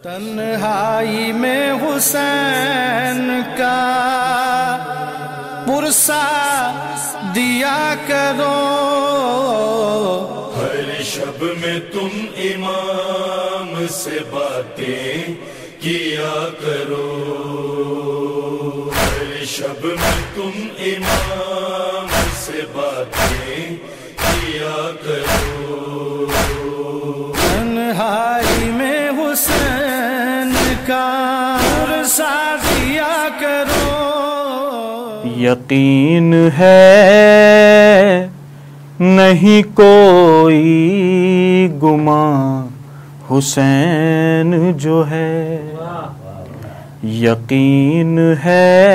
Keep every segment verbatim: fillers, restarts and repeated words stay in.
तन्हाई में हुसैन का पुरसा दिया करो, हर शब में तुम इमाम से बातें किया करो, हर शब में तुम इमाम से बातें किया करो। तन्हाई में हुसैन का पुरसा दिया करो। यकीन है नहीं कोई गुमां हुसैन जो है, यकीन है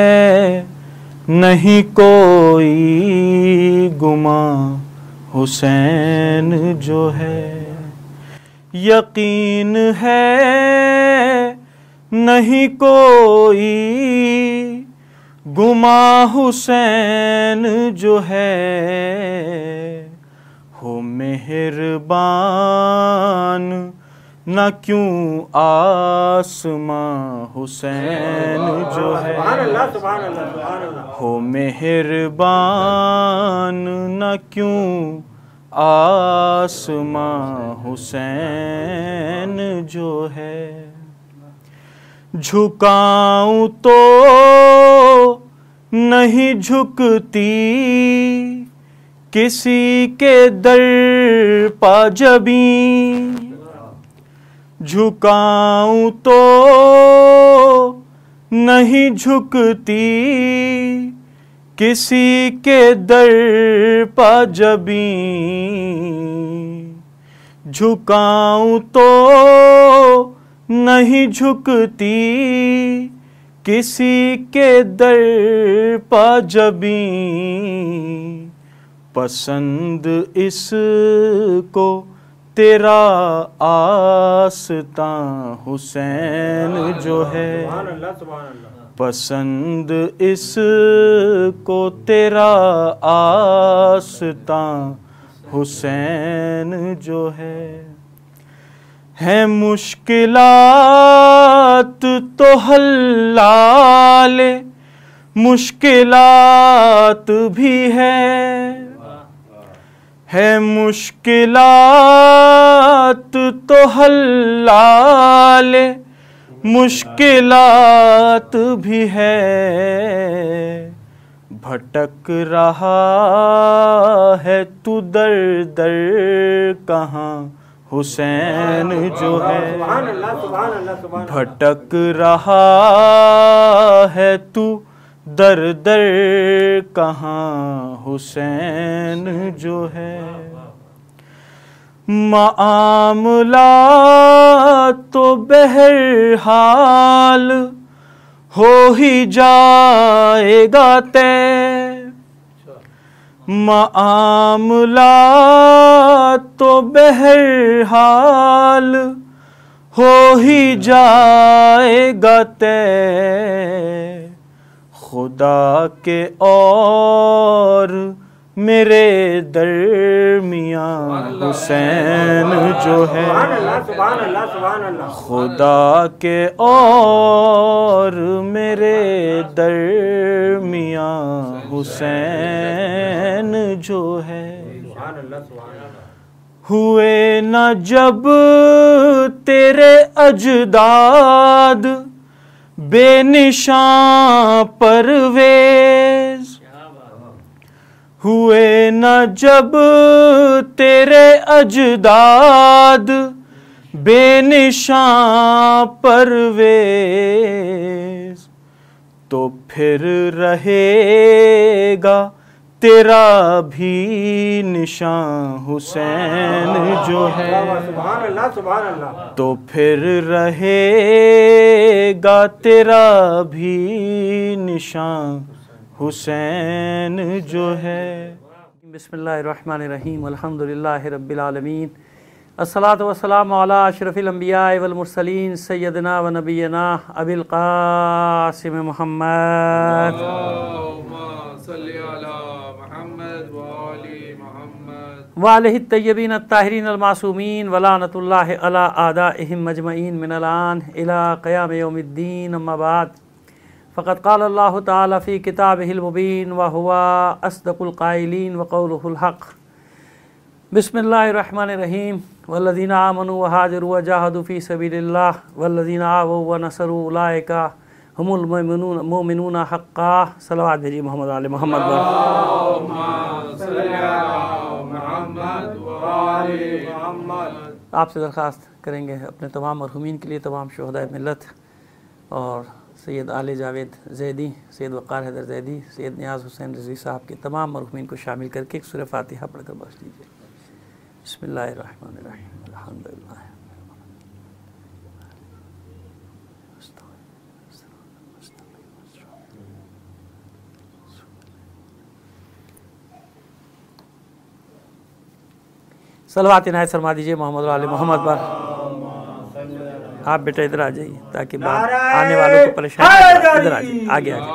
नहीं कोई गुमां हुसैन जो है, यकीन है नहीं कोई गुमां हुसैन जो है। हो मेहरबान न क्यों आसमां हुसैन जो है, हो मेहरबान न क्यों आसमां हुसैन जो है। झुकाऊं तो नहीं झुकती किसी के दर पाजबी, झुकाऊं तो नहीं झुकती किसी के दर पाजबी, झुकाऊं तो नहीं झुकती किसी के दर पाजबी। पसंद इसको तेरा आस्तां हुसैन जो है, पसंद इसको तेरा आस्तां हुसैन जो है। है मुश्किलात तो हल्लाल मुश्किलात भी है, है मुश्किलात तो हल्लाल मुश्किलात भी है। भटक रहा है तू दर दर कहाँ हुसैन जो है, भटक रहा है तू दर दर कहाँ हुसैन जो है। मामला तो बहरहाल हो ही जाएगा तय, मामला तो बहरहाल हो ही जाएगा तय। खुदा के और मेरे दरमियाँ हुसैन जो है, खुदा के और मेरे दरमियाँ हुसैन जो है। हुए न जब तेरे अजदाद बेनिशां परवेज, हुए न जब तेरे अजदाद बेनिशां परवेज, तो फिर रहेगा तेरा भी निशान हुसैन जो है, तो फिर रहेगा तेरा भी निशान हुसैन जो है। बिस्मिल्लाहिर्रहमानिर्रहीम अल्हम्दुलिल्लाहि रब्बिल आलमीन अस्सलातु वस्सलामु अला अशरफिल अंबिया वल मुरसलीन सय्यदना व नबियना अबिल कासिम मुहम्मद वालहि तय्यबीन ताहिरीन अलमासूमीन वलानतुल्लाहि अला आदाइहिम मजमईन मिनल आन इला क़याम यौमिद्दीन अम्मा बाद फ़क़द क़ाल अल्लाहु तआला फ़ी किताबिहिल मुबीन व हुवा अस्दक़ुल क़ाइलीन व क़ौलुहुल हक़। बिस्मिल्लाहिर रहमानिर रहीम। वल्लज़ीना आमनू व हाजरू व जाहदू फ़ी सबीलिल्लाह वल्लज़ीना आवू व नसरू उलाइका हुमुल मोमिनून हक़्क़ा। सलवात भेजिए मोहम्मद आले मोहम्मद पर। आपसे दरख्वास्त करेंगे अपने तमाम मरहूमीन के लिए, तमाम शुहदाए मिल्लत और सैयद आले जावेद जैदी, सैयद वक़ार हैदर जैदी, सैयद नियाज़ हुसैन रज़ी साहब के तमाम मरहूमीन को शामिल करके एक सूरह फ़ातिहा पढ़कर बख्श दीजिए। बिस्मिल्लाहिर्रहमानिर्रहीम। अल्हम्दुलिल्लाह। सलवात इनायत फरमा दीजिए मोहम्मद वाले मोहम्मद पर। आप बेटा इधर आ जाइए ताकि बाद आने वालों को परेशानी इधर आ जाइए, आगे आगे।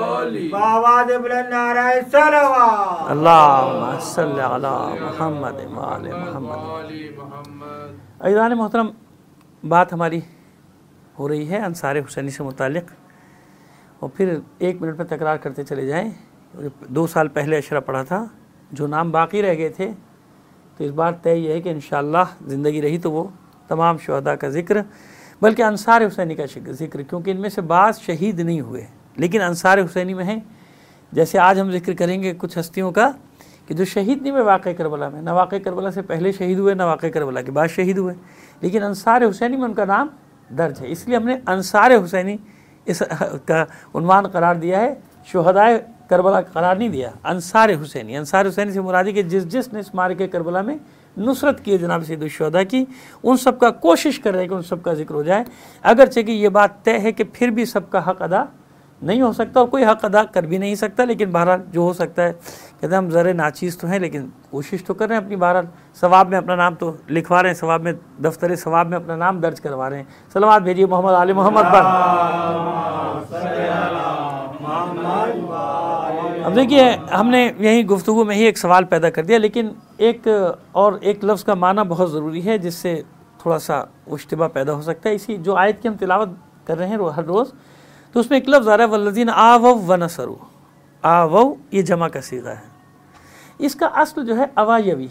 अल्लाहुम्मा सल्लि अला मुहम्मद व आले मुहम्मद। अज़ीज़ान मोहतरम, बात हमारी हो रही है अंसार हुसैनी से मुतालिक, और फिर एक मिनट में तकरार करते चले जाएं। दो साल पहले अशरा पढ़ा था, जो नाम बाकी रह गए थे, तो इस बार तय ये है कि इंशाअल्लाह ज़िंदगी रही तो वो तमाम शुहदा का ज़िक्र, बल्कि अंसार हुसैनी का ज़िक्र, क्योंकि इनमें से बाज़ शहीद नहीं हुए लेकिन अंसार हुसैनी में हैं। जैसे आज हम जिक्र करेंगे कुछ हस्तियों का कि जो शहीद नहीं हुए वाक़े करबला में, न वाक़े करबला से पहले शहीद हुए, न वाक़े करबला के बाद शहीद हुए, लेकिन अंसार हुसैनी में उनका नाम दर्ज है। इसलिए हमने अंसार हुसैनी इस का उन्वान करार दिया है, शुहदाए करबला करार नहीं दिया। अंसार हुसैनी, अंसार हुसैनी से मुरादी के जिस जिस ने इस मारके करबला में नुसरत की जनाब सैयद शुहदा की, उन सब का कोशिश कर रहे हैं कि उन सब का जिक्र हो जाए। अगरचे कि ये बात तय है कि फिर भी सबका हक़ अदा नहीं हो सकता और कोई हक़ अदा कर भी नहीं सकता, लेकिन बहरहाल जो हो सकता है, कहते हैं हम ज़रे नाचीज़ तो हैं लेकिन कोशिश तो कर रहे हैं अपनी, बहरहाल सवाब में अपना नाम तो लिखवा रहे हैं, सवाब में दफ्तर सवाब में अपना नाम दर्ज करवा रहे हैं। सलवात भेजिए मोहम्मद आले मोहम्मद पर। अब देखिए, हमने यही गुफ्तगू में ही एक सवाल पैदा कर दिया, लेकिन एक और एक लफ्ज़ का माना बहुत ज़रूरी है जिससे थोड़ा सा इश्तिबा पैदा हो सकता है। इसी जो आयत की हम तिलावत कर रहे हैं हर रोज़, तो उसमें एक लफ्ज़ आ रहा है वल्लज़ीना आवौ व नसरू। आवौ ये जमा का सीगा है, इसका असल जो है अवायवी,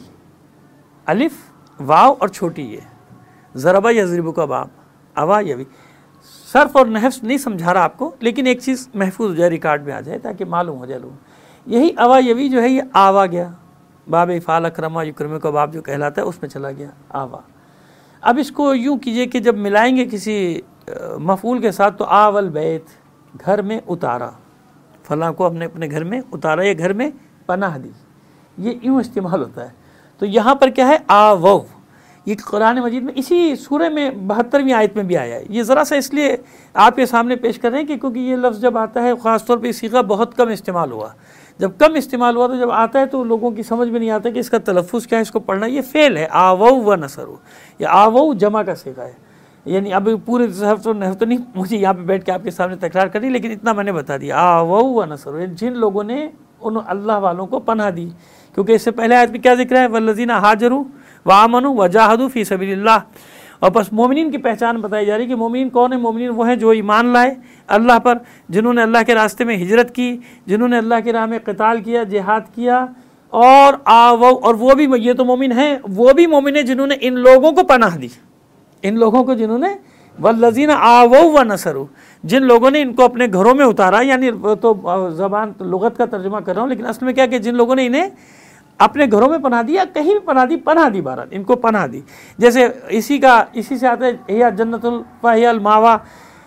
अलिफ वाव और छोटी ये ज़रबा यज़रिबु का बाब, अवायवी। सर्फ और नहव्स नहीं समझा रहा आपको, लेकिन एक चीज़ महफूज हो जाए, रिकॉर्ड में आ जाए ताकि मालूम हो जाए लोगों। यही अवायवी जो है ये आवा गया, बाब इफ़ाल अकरमा युक्रमे का बाब जो कहलाता है उसमें चला गया आवा। अब इसको यूँ कीजिए कि जब मिलाएंगे किसी मफूल के साथ, तो आवल बैत, घर में उतारा, फलां को हमने अपने घर में उतारा या घर में पनाह दी, ये यूँ इस्तेमाल होता है। तो यहाँ पर क्या है, आवौ, ये कुरान मजीद में इसी सूरे में बहत्तरवीं आयत में भी आया है। ये ज़रा सा इसलिए आपके सामने पेश कर रहे हैं कि क्योंकि ये लफ्ज़ जब आता है ख़ासतौर पर सीगा बहुत कम इस्तेमाल हुआ, जब कम इस्तेमाल हुआ तो जब आता है तो लोगों की समझ में नहीं आता कि इसका तलफ़ुज़ क्या है, इसको पढ़ना। ये फ़ेल है, आवौ व नसरू, ये आवौ जमा का सीगा है। यानी अब पूरे हफ़ तो नहव तो नहीं मुझे यहाँ पे बैठ के आपके सामने तकरार करनी, लेकिन इतना मैंने बता दिया, आवौ व नसरू, जिन लोगों ने उन अल्लाह वालों को पनाह दी। क्योंकि इससे पहले आयत में क्या जिक्र है, वल्लज़ीना हाजरू व आमनू व जाहदू फ़ी सबीलिल्लाह। और बस मोमिनीन की पहचान बताई जा रही है कि मोमिनीन कौन है। मोमिनीन वो हैं जो ईमान लाए अल्लाह पर, जिन्होंने अल्लाह के रास्ते में हिजरत की, जिन्होंने अल्लाह की राह में क़िताल किया, जिहाद किया, और आवौ, और वो भी, ये तो मोमिन हैं, वो भी मोमिन है जिन्होंने इन लोगों को पनाह दी, इन लोगों को जिन्होंने वल्लज़ीना आवौ व नसरू, जिन लोगों ने इनको अपने घरों में उतारा। यानी तो ज़बान तो लुगत का तर्जुमा कर रहा हूँ, लेकिन असल में क्या कि जिन लोगों ने इन्हें अपने घरों में पनाह दी या कहीं भी पनाह दी, पनाह दी, बारत इनको पनाह दी। जैसे इसी का इसी से आता है या जन्नतुल फ़हियल मावा,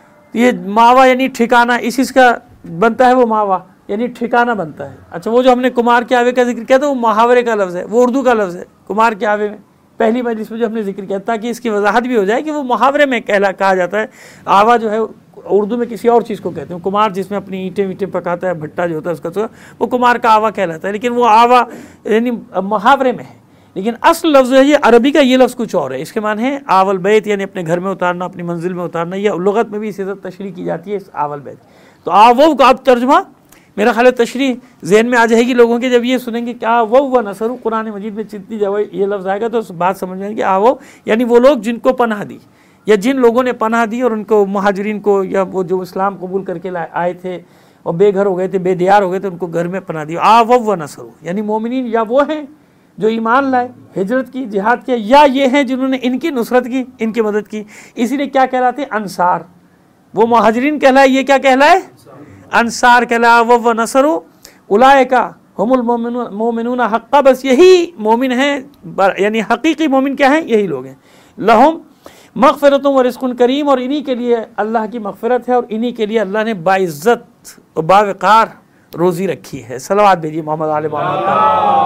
ये मावा यानी ठिकाना, इसी का बनता है वो मावा यानी ठिकाना बनता है। अच्छा, वो जो हमने कुमार के आवे का जिक्र किया था वो मुहावरे का लफ्ज़ है, वो उर्दू का लफ्ज़ है। कुमार के आवे में पहली मजलिस में जो हमने जिक्र किया, ताकि इसकी वजाहत भी हो जाए कि वो मुहावरे में कहला कहा जाता है। आवा जो है उर्दू में किसी और चीज़ को कहते हैं, कुमार जिसमें अपनी ईंटें वीटें पकाता है, भट्टा जो होता है उसका, तो वो कुमार का आवा कहलाता है। लेकिन वो आवा यानी मुहावरे में है, लेकिन असल लफ्ज़ है ये अरबी का, ये लफ्ज़ कुछ और है। इसके माने है आवल बैत यानी अपने घर में उतारना, अपनी मंजिल में उतारना, या लुगत में भी इसी तरह तशरीह की जाती है इस आवल बैत। तो आवो का अब तर्जुमा मेरा ख्याल है तशरीह जहन में आ जाएगी लोगों के जब ये सुनेंगे कि आ वो व नसरू, कुरान मजीद में जितनी जगह ये लफ्ज़ आएगा तो बात समझ में आएगी। आ वो यानी वो लोग जिनको पनाह दी, या जिन लोगों ने पनाह दी और उनको मुहाजिरीन को, या वो जो इस्लाम कबूल करके आए थे और बेघर हो गए थे, बेदियार हो गए थे, उनको घर में पनाह दी। आ वो व नसरू यानी मोमिनीन या वो हैं जो ईमान लाए, हिजरत की, जिहाद किया, या ये हैं जिन्होंने इनकी नुसरत की, इनकी मदद की। इसीलिए क्या कहलाते हैं? अंसार। वो मुहाजिरीन कहलाए, ये क्या कहलाए? अंसार कहलाए। वो व नसरू उलाइका हुमुल मोमिनून हक्का, बस यही मोमिन हैं, यानी हकीकी मोमिन क्या हैं? यही लोग हैं। लहुम मग़फ़िरतुन व रिज़्क़ुन करीम, और इन्हीं के लिए अल्लाह की मग़फ़िरत है और इन्हीं के लिए अल्लाह ने बाइज़्ज़त और बावक़ार रोज़ी रखी है। सलावत भेजिए मोहम्मद आले मोहम्मद का।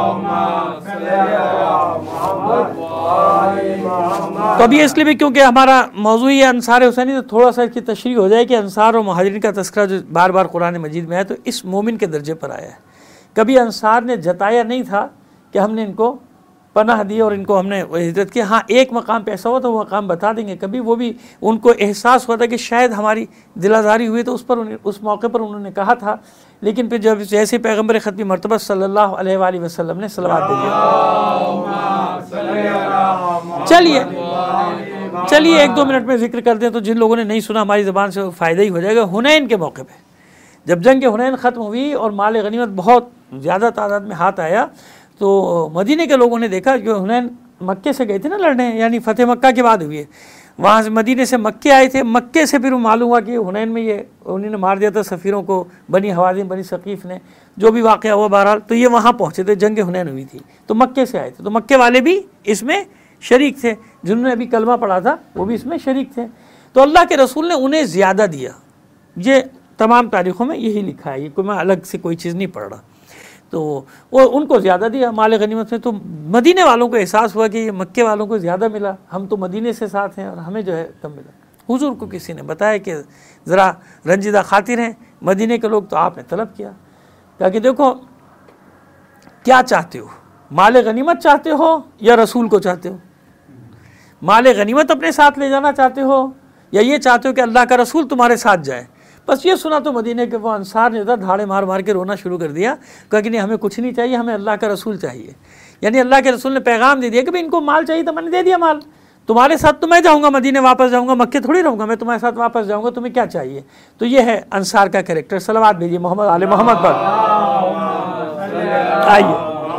तो अभी इसलिए भी क्योंकि हमारा मौजू ये अंसार हुसैनी, तो थोड़ा सा इसकी तशरीह हो जाए कि अंसार और मुहाजिरीन का तज़किरा जो बार बार कुरान मजीद में है तो इस मोमिन के दर्जे पर आया है। कभी अंसार ने जताया नहीं था कि हमने इनको पनाह दी और इनको हमने हिजरत की। हाँ, एक मकाम पे ऐसा हुआ तो वो मकाम बता देंगे कभी, वो भी उनको एहसास हुआ था कि शायद हमारी दिलाजारी हुई, तो उस पर उस मौके पर उन्होंने कहा था। लेकिन फिर जब जैसे पैगम्बर ख़त्मी मरतबा सल्लल्लाहु अलैहि वसल्लम ने सलवात दे दिया, चलिए चलिए एक दो मिनट में जिक्र कर दें तो जिन लोगों ने नहीं सुना हमारी ज़बान से फ़ायदा ही हो जाएगा। हुनैन के मौके पे जब जंग हुनैन ख़त्म हुई और माल गनीमत बहुत ज़्यादा तादाद में हाथ आया, तो मदीने के लोगों ने देखा, जो हुनैन मक्के से गए थे ना लड़ने, यानी फ़तेह मक्का के बाद हुई है, वहाँ से मदीने से मक्के आए थे। मक्के से फिर मालूम हुआ कि हुनैन में ये उन्होंने मार दिया था सफ़ीरों को, बनी हवाज़िन बनी सकीफ़ ने, जो भी वाक़या हुआ बहरहाल, तो ये वहाँ पहुँचे थे, जंग हुनैन हुई थी, तो मक्के से आए थे। तो मक्के वाले भी इसमें शरीक थे, जिन्होंने अभी कलमा पढ़ा था वो भी इसमें शरीक थे। तो अल्लाह के रसूल ने उन्हें ज़्यादा दिया। ये तमाम तारीख़ों में यही लिखा है, ये कोई मैं अलग से कोई चीज़ नहीं पढ़ रहा। तो वो उनको ज़्यादा दिया माल गनीमत में। तो मदीने वालों को एहसास हुआ कि ये मक्के वालों को ज़्यादा मिला, हम तो मदीने से साथ हैं और हमें जो है कम मिला। हुजूर को किसी ने बताया कि ज़रा रंजीदा खातिर हैं मदीने के लोग, तो आपने तलब किया, कहा कि देखो क्या चाहते हो, माल गनीमत चाहते हो या रसूल को चाहते हो? माल गनीमत अपने साथ ले जाना चाहते हो या ये चाहते हो कि अल्लाह का रसूल तुम्हारे साथ जाए? बस ये सुना तो मदीने के वो अंसार ने था धाड़े मार मार के रोना शुरू कर दिया, कहा कि नहीं हमें कुछ नहीं चाहिए, हमें अल्लाह का रसूल चाहिए। यानी अल्लाह के रसूल ने पैगाम दे दिया कि भाई इनको माल चाहिए तो मैंने दे दिया माल, तुम्हारे साथ तो मैं जाऊँगा, मदीने वापस जाऊँगा, मक्के थोड़ी रहूँगा, मैं तुम्हारे साथ वापस जाऊँगा, तुम्हें क्या चाहिए? तो ये है अंसार का कैरेक्टर। सलावत भेजिए मोहम्मद आले मोहम्मद पर। आइए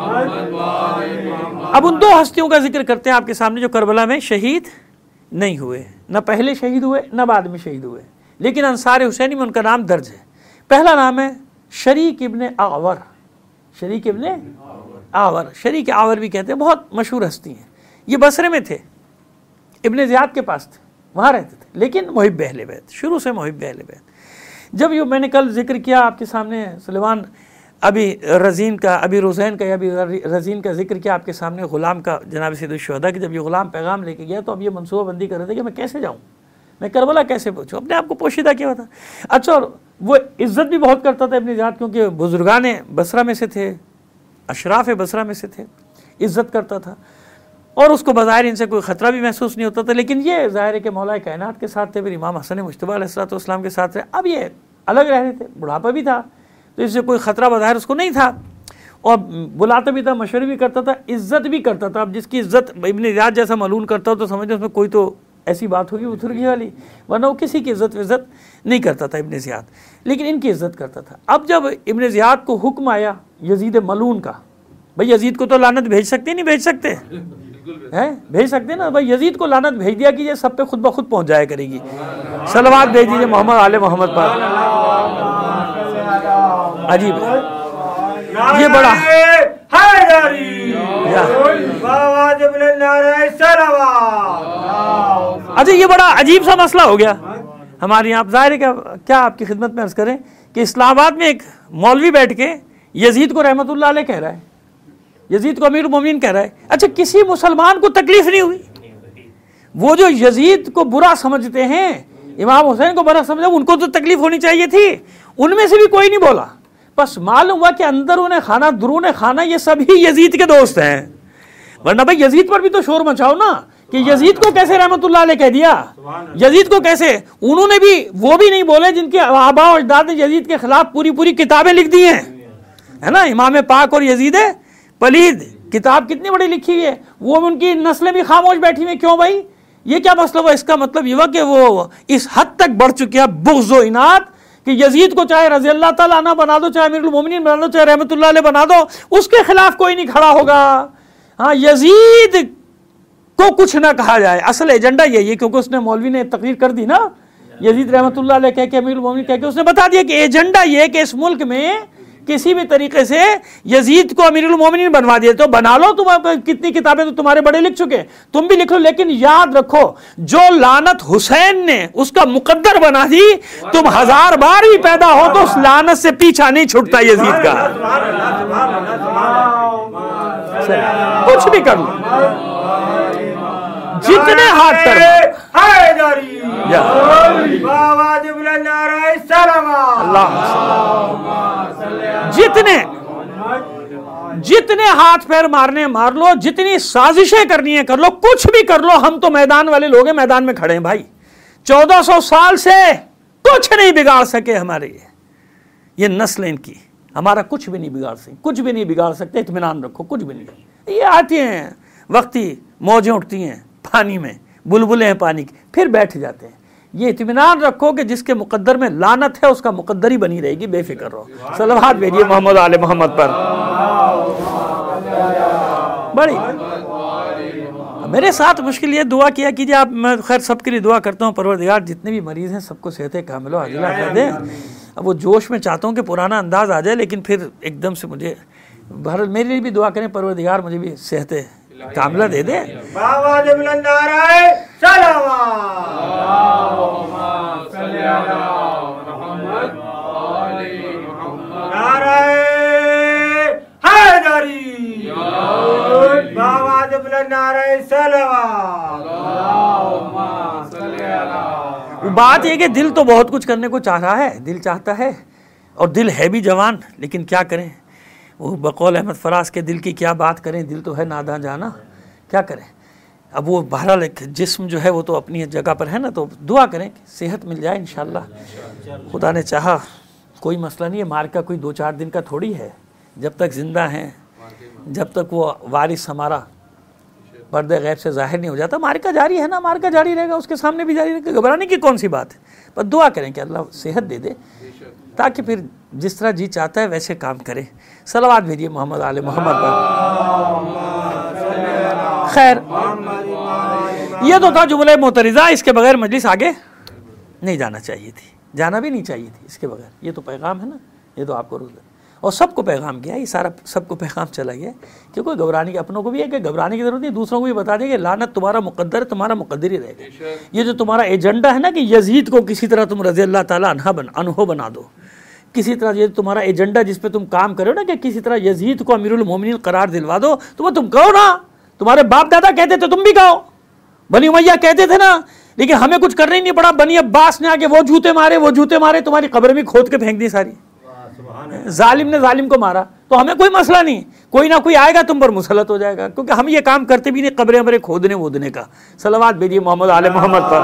अब उन दो हस्तियों का जिक्र करते हैं आपके सामने जो करबला में शहीद नहीं हुए, न पहले शहीद हुए न बाद में शहीद हुए, लेकिन अंसार हुसैनी में उनका नाम दर्ज है। पहला नाम है शरीक इब्ने आवर। शरीक इब्ने आवर, शरीक आवर भी कहते हैं, बहुत मशहूर हस्ती हैं। ये बसरे में थे, इब्ने ज़ियाद के पास थे, वहाँ रहते थे, लेकिन मुहिब अहले बैत, शुरू से मुहिब अहले बैत। जब ये मैंने कल जिक्र किया आपके सामने सुलेमान अभी रज़ीन का, अभी रुज़ैन का या अभी रज़ीन का जिक्र किया आपके सामने, ग़ुलाम का, जनाब सैयद शुहदा की, जब ये ग़ुलाम पैगाम लेके गया तो अब ये मनसूबाबंदी कर रहे थे कि मैं कैसे जाऊँ, मैं करबला कैसे पहुँचूँ, अपने आप को पोशीदा किया था। अच्छा, और वो इज़्ज़त भी बहुत करता था इब्ने ज़ियाद, क्योंकि बुजुर्गान बसरा में से थे, अशराफ बसरा में से थे, इज़्ज़त करता था और उसको बज़ाहिर इनसे कोई ख़तरा भी महसूस नहीं होता था। लेकिन ये ज़ाहिर है कि मौला कायनात के साथ थे, फिर इमाम हसन मुज्तबा अलैहिस्सलाम के साथ रहे, अब ये अलग रह रहे थे, बुढ़ापा भी था, तो इससे कोई ख़तरा बज़ाहिर उसको नहीं था, और बुलाता भी था, मशवरे भी करता था, इज़्ज़त भी करता था। अब जिसकी इज़्ज़त इब्ने ज़ियाद जैसा मलून करता हो तो समझो उसमें कोई तो ऐसी बात होगी उथरगी वाली, वरना वो किसी की इज़्ज़त विज़्ज़त नहीं करता था इब्ने ज़ियाद, लेकिन इनकी इज़्ज़त करता था। अब जब इब्ने ज़ियाद को हुक्म आया यजीद मलून का, भाई यजीद को तो लानत भेज सकते नहीं भेज सकते हैं, भेज सकते ना, भाई यजीद को लानत भेज दिया कि ये सब पे खुद ब खुद पहुँच जाया करेगी। सलवात भेज दीजिए मोहम्मद आले मोहम्मद पर। अजीब है ये, बड़ा अच्छा ये बड़ा अजीब सा मसला हो गया हमारे यहाँ। ज़ाहिर है क्या, क्या आपकी खिदमत में अर्ज़ करें कि इस्लामाबाद में एक मौलवी बैठ के यजीद को रहमतुल्लाह अलैह कह रहा है, यजीद को अमीरुल मोमिनीन कह रहा है। अच्छा, किसी मुसलमान को तकलीफ नहीं हुई? वो जो यजीद को बुरा समझते हैं, इमाम हुसैन को बुरा समझते, उनको तो तकलीफ होनी चाहिए थी, उनमें से भी कोई नहीं बोला। बस मालूम हुआ कि अंदर उन्हें खाना दुरून खाना ये सभी यजीद के दोस्त हैं, वरना भाई यजीद पर भी तो शोर मचाओ ना कि यजीद को कैसे रहमतुल्लाह अलैह कह दिया, यजीद को कैसे, उन्होंने भी वो भी नहीं बोले जिनके आबा और अजदाद ने यजीद के खिलाफ पूरी पूरी किताबें लिख दी हैं, है ना, इमाम पाक और यजीद पलीद किताब कितनी बड़ी लिखी है, वो उनकी नस्लें भी खामोश बैठी हुई, क्यों भाई, ये क्या मसला हुआ? इसका मतलब ये हुआ कि वो इस हद तक बढ़ चुके हैं बुग़्ज़ व इनाद कि यजीद को चाहे रज़ी अल्लाह ताला अन्हु बना दो, चाहे अमीरुल मोमिनीन बना दो, चाहे रहमतुल्लाह अलैह बना दो, उसके खिलाफ कोई नहीं खड़ा होगा। हाँ, यजीद को कुछ ना कहा जाए, असल एजेंडा यही है, क्योंकि उसने मौलवी ने तकरीर कर दी ना, यजीद रहमतुल्लाह अलैह कह के अमीरुल मोमिनीन कह के उसने बता दिया कि एजेंडा ये है कि इस मुल्क में किसी भी तरीके से यजीद को अमीरुल मोमिनीन बनवा दिए, तो बना लो, तुम कितनी किताबें तो तुम्हारे बड़े लिख चुके, तुम भी लिख लो, लेकिन याद रखो जो लानत हुसैन ने उसका मुकद्दर बना दी, तुम हजार बार भी पैदा हो तो उस लानत से पीछा नहीं छूटता यजीद का, कुछ भी कर लो, जितने हाथ कर जितने जितने हाथ पैर मारने मार लो, जितनी साजिशें करनी है कर लो, कुछ भी कर लो, हम तो मैदान वाले लोग हैं, मैदान में खड़े हैं भाई, चौदह सौ साल से कुछ नहीं बिगाड़ सके हमारे ये ये नस्ल इनकी, हमारा कुछ भी नहीं बिगाड़ सकते, कुछ भी नहीं बिगाड़ सकते, इत्मीनान रखो, कुछ भी नहीं। ये आती हैं वक्ती मौजें उठती हैं पानी में, बुलबुलें हैं पानी की, फिर बैठ जाते हैं। ये इत्मीनान रखो कि जिसके मुकद्दर में लानत है उसका मुकद्दर ही बनी रहेगी, बेफिक्र रहो। सलावत भेजिए मोहम्मद आले मोहम्मद पर। बड़ी मेरे साथ मुश्किल ये दुआ किया कीजिए आप, मैं खैर सबके लिए दुआ करता हूँ, परवरदिगार जितने भी मरीज हैं सबको सेहत कामिल आजिला कर दे। अब वो जोश में चाहता हूँ कि पुराना अंदाज आ जाए, लेकिन फिर एकदम से मुझे बहरहाल मेरे लिए भी दुआ करें, परवरदिगार मुझे भी सेहत कामिला दे दे। बात यह कि दिल तो बहुत कुछ करने को चाह रहा है, दिल चाहता है और दिल है भी जवान, लेकिन क्या करें, वो बकौल अहमद फराज के दिल की क्या बात करें, दिल तो है नादान जाना, क्या करें। अब वो बहरहाल जिस्म जो है वो तो अपनी जगह पर है ना, तो दुआ करें कि सेहत मिल जाए इंशाअल्लाह, खुदा ने चाहा, कोई मसला नहीं है, मार का कोई दो चार दिन का थोड़ी है, जब तक जिंदा हैं, जब तक वो वारिस हमारा पर्दे गैब से जाहिर नहीं हो जाता, मार्का जारी है ना, मार्का जारी रहेगा, उसके सामने भी जारी रहेगा, घबराने की कौन सी बात है। पर दुआ करें कि अल्लाह सेहत दे दे, ताकि फिर जिस तरह जी चाहता है वैसे काम करे। सलावत भेजिए मोहम्मद आले मोहम्मद पर। खैर, ये तो था जुमले मोतरिज़ा, इसके बगैर मजलिस आगे नहीं जाना चाहिए थी, जाना भी नहीं चाहिए थी इसके बगैर। ये तो पैगाम है ना, ये तो आपको रोज़ और सबको पैगाम किया, ये सारा सबको पैगाम चला गया कि कोई घबराने की, अपनों को भी है कि घबराने की जरूरत नहीं, दूसरों को भी बता दें कि लानत तुम्हारा मुकद्दर है, तुम्हारा मुकद्दर ही रहेगा। ये जो तुम्हारा एजेंडा है ना कि यजीद को किसी तरह तुम रज़ी अल्लाह ताला अन्हु बन अन्हु बना दो, किसी तरह ये तुम्हारा एजेंडा जिस पे तुम काम करो ना कि किसी तरह यजीद को अमीरुल मोमिनीन करार दिलवा दो, तो वो तुम कहो ना, तुम्हारे बाप दादा कहते थे, तुम भी कहो, बनी उमैया कहते थे ना, लेकिन हमें कुछ करना ही नहीं पड़ा, बनी अब्बास ने आके वो जूते मारे वो जूते मारे, तुम्हारी कब्र भी खोद के फेंक दी सारी, जालिम ने जालिम को मारा, तो हमें कोई मसला नहीं, कोई ना कोई आएगा तुम पर मुसलत हो जाएगा, क्योंकि हम ये काम करते भी नहीं कब्रें वब्रें खोदने वोदने का। सलावत भेजिए मोहम्मद आले मोहम्मद पर।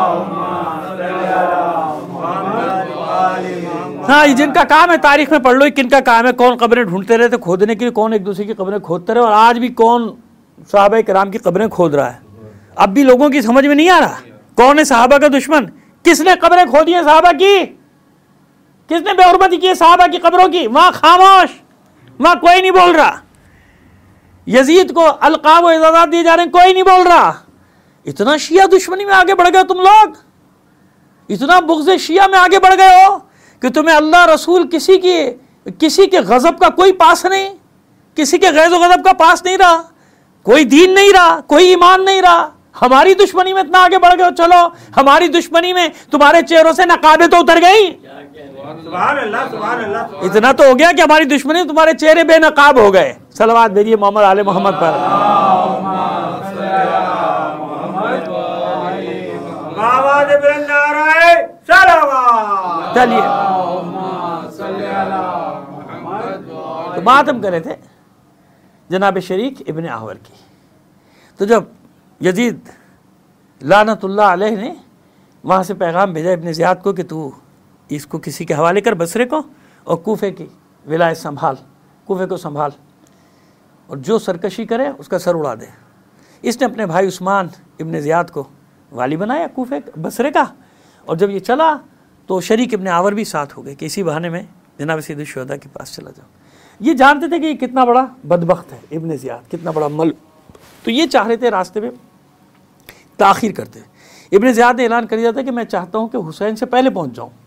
हाँ, जिनका काम है तारीख में पढ़ लो, किनका काम है, कौन कब्रें ढूंढते रहते खोदने के लिए, कौन एक दूसरे की कब्रें खोदते रहे, और आज भी कौन सहाबा किराम की कब्रें खोद रहा है। अब भी लोगों की समझ में नहीं आ रहा कौन है सहाबा का दुश्मन, किसने कब्रें खोदी है सहाबा की, किसने बेहुरमती की है सहाबा की कब्रों की, वहां खामोश, वहां कोई नहीं बोल रहा। यजीद को अलकाब व इजाज़त दिए जा रहे हैं, कोई नहीं बोल रहा। इतना शिया दुश्मनी में आगे बढ़ गए तुम लोग, इतना बुग़्ज़ शिया में आगे बढ़ गए हो कि तुम्हें अल्लाह रसूल किसी की किसी के गज़ब का कोई पास नहीं, किसी के गैज़ व गज़ब का पास नहीं रहा, कोई दीन नहीं रहा, कोई ईमान नहीं रहा। हमारी दुश्मनी में इतना आगे बढ़ गए हो, चलो हमारी दुश्मनी में तुम्हारे चेहरों से नकाबें तो उतर गई, सुभान अल्लाह, सुभान अल्लाह। इतना तो हो गया कि हमारी दुश्मनी में तुम्हारे चेहरे बेनकाब हो गए। सलावत भेजिए मोहम्मद आले मोहम्मद पर। चलिए, तो बात हम कर रहे थे जनाब शरीक इब्न अहवर की। तो जब यजीद लानतुल्लाह अलैह ने वहाँ से पैगाम भेजा इब्ने ज़ियाद को कि तू इसको किसी के हवाले कर, बसरे को, और कूफे की विलायत संभाल, कूफे को संभाल, और जो सरकशी करे उसका सर उड़ा दे। इसने अपने भाई उस्मान इब्ने ज़ियाद को वाली बनाया कूफे बसरे का, और जब ये चला तो शरीक इब्ने आवर भी साथ हो गए कि इसी बहाने में जनाब सैयदुल शुहदा के पास चला जाओ। ये जानते थे कि ये कितना बड़ा बदबख्त है इब्ने ज़ियाद, कितना बड़ा मल, तो ये चाह रहे थे रास्ते में ताख़ीर करते। इब्ने ज़ियाद ने ऐलान कर दिया था कि मैं चाहता हूँ कि हुसैन से पहले पहुँच जाऊँ,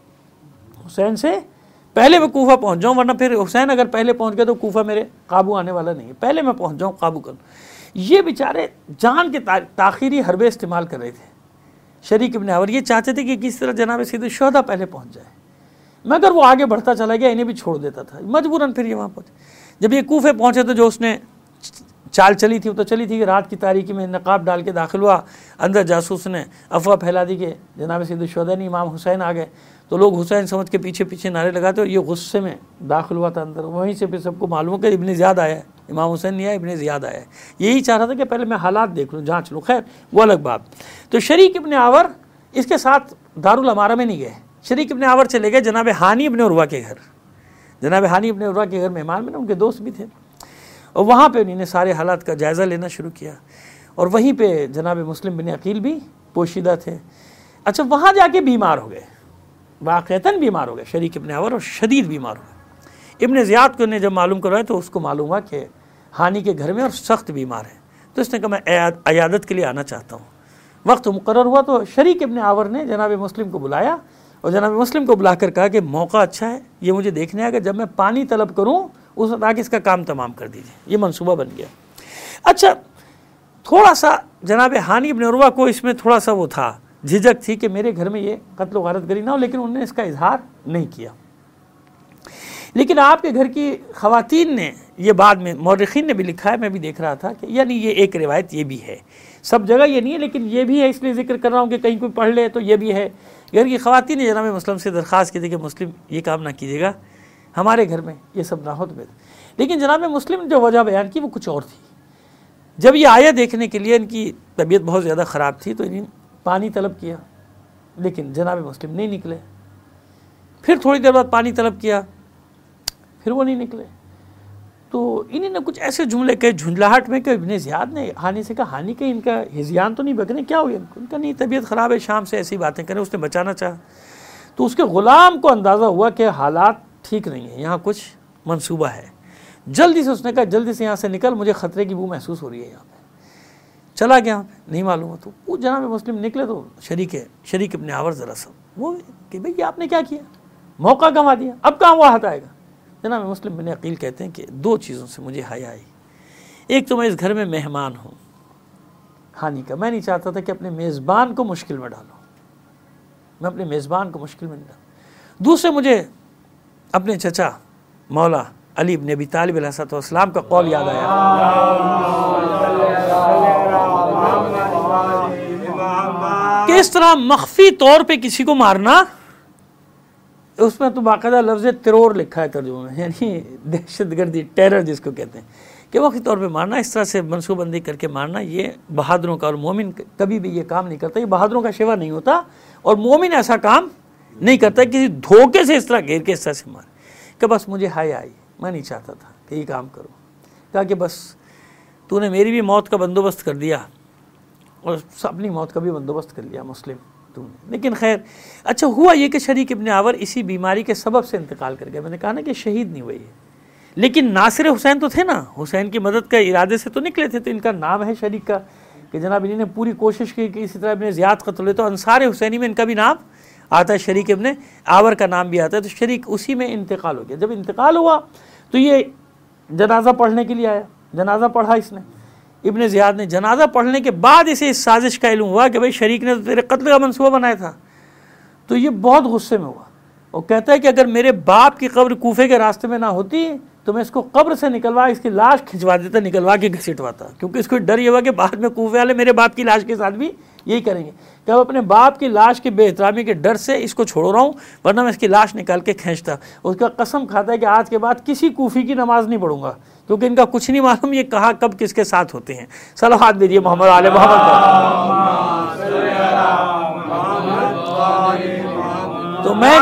हुसैन से पहले मैं कूफा पहुँच जाऊँ, वरना फिर हुसैन अगर पहले पहुँच गया तो कूफा मेरे काबू आने वाला नहीं है, पहले मैं पहुँच जाऊँ, काबू करूँ। ये बेचारे जान के ताख़ीरी हरबे इस्तेमाल कर रहे थे। शरीक इब्ने आवर ये चाहते थे कि किस तरह जनाब सैयदुल शुहदा पहले पहुँच जाए, मगर वो आगे बढ़ता चला गया, इन्हें भी छोड़ देता था मजबूरन। फिर ये वहाँ पहुँचे, जब ये कूफे पहुँचे तो जो उसने चाल चली थी वो तो चली थी कि रात की तारीकी में नकाब डाल के दाखिल हुआ, अंदर जासूस ने अफवाह फैला दी कि जनाब सैयदुल शुहदा नहीं इमाम हुसैन आ गए, तो लोग हुसैन समझ के पीछे पीछे नारे लगाते, और ये गुस्से में दाखिल हुआ था अंदर। वहीं से फिर सबको मालूम है कि इब्ने ज़ियाद आया है, इमाम हुसैन नहीं आया, इब्ने ज़ियाद आया है। यही चाह रहा था कि पहले मैं हालात देख लूँ, जाँच लूँ, खैर वो अलग बात। तो शरीक इब्ने आवर इसके साथ दारुल अमारा में नहीं गए, शरीक इब्ने आवर चले गए जनाब हानी इब्ने उर्वा के घर। जनाब हानी इब्ने उर्वा के घर मेहमान में, उनके दोस्त भी थे, और वहाँ पे उन्होंने सारे हालात का जायज़ा लेना शुरू किया, और वहीं पे जनाब मुस्लिम बिन अकील भी पोशीदा थे। अच्छा, वहाँ जाके बीमार हो गए, वाक़तन बीमार हो गए शरीक इब्ने आवर, और शदीद बीमार हो गए। इब्ने ज़ियाद को ने जब मालूम करवाया तो उसको मालूम हुआ कि हानी के घर में और सख्त बीमार है, तो उसने कहा मैं अयादत के लिए आना चाहता हूँ। वक्त मुकर्रर हुआ तो शरीक इब्ने आवर ने जनाब मुस्लिम को बुलाया, और जनाब मुस्लिम को बुलाकर कहा कि मौका अच्छा है, ये मुझे देखने आएगा, जब मैं पानी तलब करूँ उस वक्त आके इसका काम तमाम कर दीजिए। ये मंसूबा बन गया। अच्छा, थोड़ा सा जनाब हानी इब्ने उर्वा को इसमें थोड़ा सा वो था, झिझक थी कि मेरे घर में ये कत्ल गारत गरी ना हो, लेकिन उन्होंने इसका इजहार नहीं किया। लेकिन आपके घर की ख़वातीन ने, ये बाद में मौरख़ीन ने भी लिखा है, मैं भी देख रहा था कि यानी ये एक रिवायत ये भी है, सब जगह ये नहीं है लेकिन ये भी है, इसलिए जिक्र कर रहा हूँ कि कहीं कोई पढ़ ले तो ये भी है। घर की ख़वातीन ने जनाब मुस्लिम से दरख्वास्त की थी कि मुस्लिम ये काम ना कीजिएगा, हमारे घर में ये सब ना हो तो बेहतर। लेकिन जनाब मुस्लिम ने जो वजह बयान की वो कुछ और थी। जब ये आया देखने के लिए, इनकी तबीयत बहुत ज़्यादा ख़राब थी, तो इन्हें पानी तलब किया, लेकिन जनाब मुस्लिम नहीं निकले। फिर थोड़ी देर बाद पानी तलब किया, फिर वो नहीं निकले। तो इन्होंने कुछ ऐसे जुमले कहे झुंझलाहट में कि इब्ने ज़ियाद ने हानि से कहा, हानि के इनका हिज़ियान तो नहीं बकने, क्या हुआ इनको? उनका नहीं, तबीयत ख़राब है, शाम से ऐसी बातें करें, उसने बचाना चाहा। तो उसके ग़ुलाम को अंदाज़ा हुआ कि हालात ठीक नहीं है, यहाँ कुछ मंसूबा है। जल्दी से उसने कहा जल्दी से यहाँ से निकल, मुझे ख़तरे की बू महसूस हो रही है यहाँ पे। चला गया, यहाँ पे नहीं मालूम हो। तो वो जनाब मुस्लिम निकले तो शरीक है शरीक इब्ने आवर ज़रा सा वो कि भाई आपने क्या किया, मौका गंवा दिया, अब कहाँ वो हाथ आएगा। जनाब मुस्लिम बिन अकील कहते हैं कि दो चीज़ों से मुझे हया आई। एक तो मैं इस घर में मेहमान हूँ हानि का, मैं नहीं चाहता था कि अपने मेज़बान को मुश्किल में डालूँ, मैं अपने मेज़बान को मुश्किल में नहीं डालूँ। दूसरे, मुझे अपने चचा मौला अली इब्न अबी तालिब अलैहिस्सलाम का कौल याद आया कि इस तरह मख्फी तौर पे किसी को मारना, उसमें तो बाकायदा लफ्ज़ तिरोर लिखा है तर्जुमे में, यानी दहशतगर्दी, टेरर जिसको कहते हैं, कि मख्फी तौर पे मारना, इस तरह से मनसूबबंदी करके मारना, ये बहादुरों का, और मोमिन कभी भी ये काम नहीं करता, ये बहादुरों का शिवा नहीं होता, और मोमिन ऐसा काम नहीं करता किसी धोखे से इस तरह घेर के इस तरह से मारे। कि बस मुझे हया आई, मैं नहीं चाहता था कि ये काम करूँ। कहा कि बस तूने मेरी भी मौत का बंदोबस्त कर दिया और अपनी मौत का भी बंदोबस्त कर लिया मुस्लिम तूने। लेकिन खैर, अच्छा हुआ ये कि शरीक इब्ने आवर इसी बीमारी के सबब से इंतकाल कर गया। मैंने कहा ना कि शहीद नहीं हुए, लेकिन नासिर हुसैन तो थे ना, हुसैन की मदद का इरादे से तो निकले थे, तो इनका नाम है शरीक का कि जनाब इन्होंने पूरी कोशिश की कि इसी तरह इब्ने ज़ियाद कत्ल हुए, तो अंसार हुसैनी में इनका भी नाम आता है, शरीक इब्ने आवर का नाम भी आता है। तो शरीक उसी में इंतकाल हो गया। जब इंतकाल हुआ तो ये जनाजा पढ़ने के लिए आया, जनाजा पढ़ा इसने, इब्ने ज़ियाद ने। जनाजा पढ़ने के बाद इसे इस साजिश का इल्म हुआ कि भाई शरीक ने तो तेरे कत्ल का मंसूबा बनाया था। तो ये बहुत गुस्से में हुआ और कहता है कि अगर मेरे बाप की कब्र कूफे के रास्ते में ना होती तो मैं इसको कब्र से निकलवा, इसकी लाश खिंचवा देता, निकलवा के घसीटवाता, क्योंकि इसको डर ये हुआ कि बाद में कूफे वाले मेरे बाप की लाश के साथ भी यही करेंगे। कि अब अपने बाप की लाश के बेहतरामी के डर से इसको छोड़ रहा हूँ, वरना मैं इसकी लाश निकाल के खींचता। उसका कसम खाता है कि आज के बाद किसी कूफी की नमाज नहीं पढ़ूंगा, क्योंकि इनका कुछ नहीं मालूम ये कहाँ कब किसके साथ होते हैं। सलावत भेजिए मोहम्मद आले मोहम्मद पर। तो मैं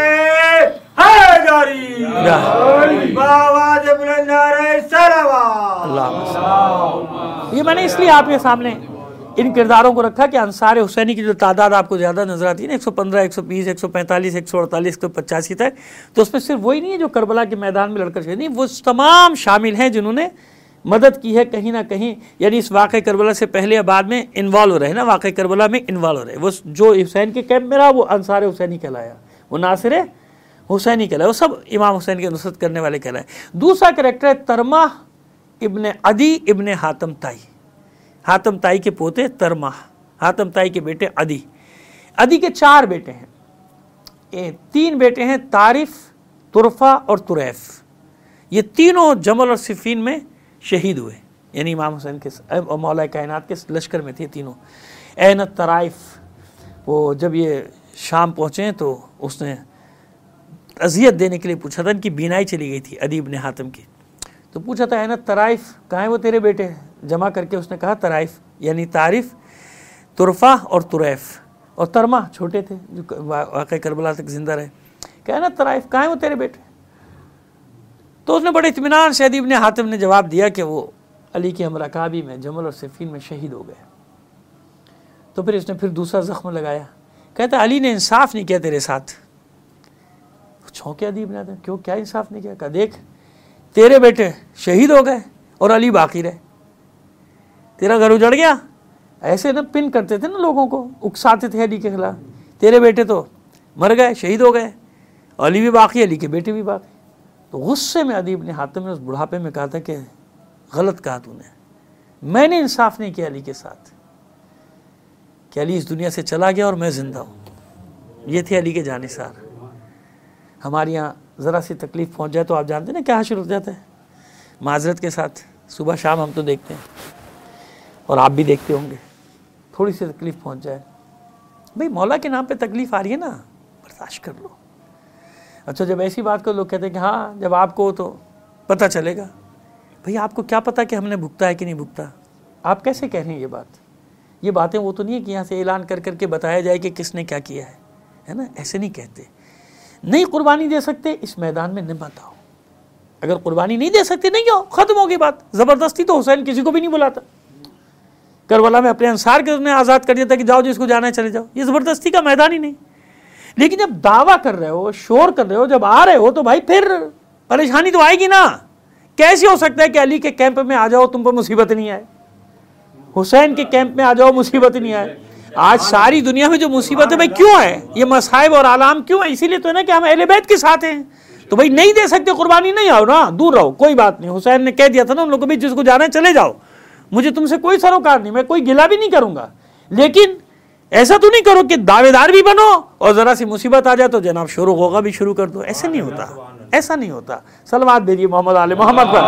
ये मैंने इसलिए आपके सामने इन किरदारों को रखा कि अंसार हुसैनी की जो तादाद आपको ज़्यादा नजर आती है ना, एक सौ पंद्रह, एक सौ बीस, एक सौ पैंतालीस, एक सौ अड़तालीस, एक सौ पचासी तक, तो उसमें सिर्फ वही नहीं है जो करबला के मैदान में लड़कर शहीद नहीं, वो तमाम शामिल हैं जिन्होंने मदद की है कहीं ना कहीं, यानी इस वाक़े करबला से पहले या बाद में इन्वॉल्व रहे ना, वाक़े करबला में इन्वॉल्व रहे। वो जो हुसैन के कैंप में रहा वो अंसार हुसैनी कहलाया, वो नासिर हुसैनी कहलाया, वो सब इमाम हुसैन की नुसरत करने वाले कहलाए। दूसरा कैरेक्टर है तरमा इब्ने अदी इब्ने हातम ताई। हातम ताई के पोते तरमा, हातम ताई के बेटे अदी। अदी के चार बेटे हैं, ए, तीन बेटे हैं तारिफ, तुरफा और तुरैफ। ये तीनों जमल और सिफीन में शहीद हुए, यानी इमाम हुसैन के मौला कायनात के लश्कर में थे तीनों। ऐनत तराइफ, वो जब ये शाम पहुँचे तो उसने अजियत देने के लिए पूछा था, इनकी बीनाई चली गई थी अदी इब्ने हातिम की, तो पूछा था ऐनत तराइफ, कहाँ है वो तेरे बेटे? जमा करके उसने कहा तराइफ यानी तारिफ, तुरफा और तुरैफ, और तरमा छोटे थे जो वाक़ई करबला तक जिंदा रहे। कहा ना तराइफ कहाँ है वो तेरे बेटे? तो उसने बड़े इत्मीनान से अदी इब्ने हातिम ने जवाब दिया कि वो अली के हमराकाबी में जमल और सिफीन में शहीद हो गए। तो फिर इसने फिर दूसरा जख्म लगाया, कहता अली ने इंसाफ नहीं किया तेरे साथ। छौंके अदी इब्ने हातिम, क्यों, क्या इंसाफ नहीं किया? कहा देख तेरे बेटे शहीद हो गए और अली बाकी रहे, तेरा घर उजड़ गया। ऐसे ना पिन करते थे ना, लोगों को उकसाते थे अली के खिलाफ। तेरे बेटे तो मर गए, शहीद हो गए, अली भी बाकी, अली के बेटे भी बाकी। तो गुस्से में अदी इब्ने हातिम ने उस बुढ़ापे में कहा था कि गलत कहा तूने, मैंने इंसाफ नहीं किया अली के साथ, कि अली इस दुनिया से चला गया और मैं जिंदा हूँ। ये थे अली के जानिसार। हमारे यहाँ ज़रा सी तकलीफ़ पहुँच जाए तो आप जानते ना क्या हासिल हो जाता है, माजरत के साथ सुबह शाम हम तो देखते हैं और आप भी देखते होंगे, थोड़ी सी तकलीफ़ पहुँच जाए, भाई मौला के नाम पे तकलीफ़ आ रही है ना, बर्दाश्त कर लो। अच्छा जब ऐसी बात को लोग कहते हैं कि हाँ जब आपको तो पता चलेगा, भाई आपको क्या पता कि हमने भुगता है कि नहीं भुगता? आप कैसे कह रहे हैं ये बात? ये बातें वो तो नहीं है कि यहाँ से ऐलान कर करके बताया जाए कि किसने क्या किया है, है ना? ऐसे नहीं कहते। नहीं कुर्बानी दे सकते इस मैदान में न बताओ, अगर कुर्बानी नहीं दे सकते नहीं हो, ख़त्म हो गई बात। ज़बरदस्ती तो हुसैन किसी को भी नहीं बुलाता, करबला में अपने अंसार के उसने आज़ाद कर दिया था कि जाओ जिसको जाना है चले जाओ, ये ज़बरदस्ती का मैदान ही नहीं। लेकिन जब दावा कर रहे हो, शोर कर रहे हो, जब आ रहे हो तो भाई फिर परेशानी तो आएगी ना। कैसे हो सकता है कि अली के कैंप में आ जाओ तुम पर मुसीबत नहीं आए, हुसैन के कैंप में आ जाओ मुसीबत नहीं आए? आज सारी दुनिया में जो मुसीबत है भाई क्यों है, ये मसाइब और आलाम क्यों है? इसीलिए तो है ना कि हम अहले बैत के साथ हैं। तो भाई नहीं दे सकते कुर्बानी, नहीं आओ ना, दूर रहो, कोई बात नहीं। हुसैन ने कह दिया था ना उन लोगों को भी जिसको जाना है चले जाओ, मुझे तुमसे कोई सरोकार नहीं, मैं कोई गिला भी नहीं करूंगा। लेकिन ऐसा तो नहीं करो कि दावेदार भी बनो और जरा सी मुसीबत आ जाए तो जनाब शुरू होगा भी शुरू कर दो। ऐसा नहीं होता, ऐसा नहीं होता। सलवात भेजिए मोहम्मद आले मोहम्मद पर।